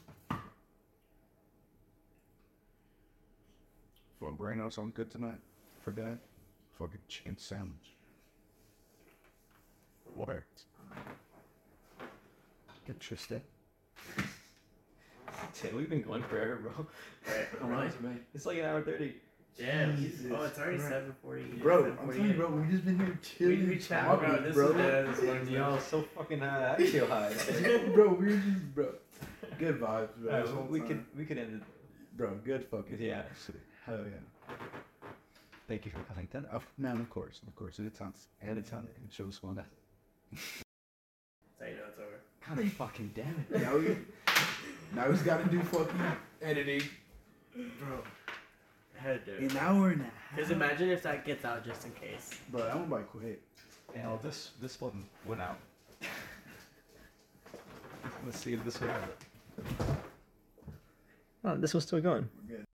Fuck, Brano sounds good tonight for dad. Fucking chicken sandwich. What? Interesting. Dude, we've been going forever, bro. Right. Come Really? on, It's like an hour thirty. Damn. Jesus Oh, it's already Christ. seven forty. Bro, I'm telling you, bro, we just been here We, chilling, we chat, talking, bro. This bro. is the this one's Y'all so fucking high. I feel high. bro, we were just, bro. Good vibes, bro. Alright, this well, whole we time. could we could end it. bro, good fucking Yeah. vibes. Hell yeah. Thank you for coming. Then. Oh, man, of course, of course. Anytime, anytime. It shows fun. So you know it's over. God fucking damn it. Now we, now he's got to do fucking editing. Bro. I had to do it. An hour and a half. Because imagine if that gets out just in case. Bro, that one might quit. Now this this one went out. Let's see if this one. Oh, this one's still going. We're good.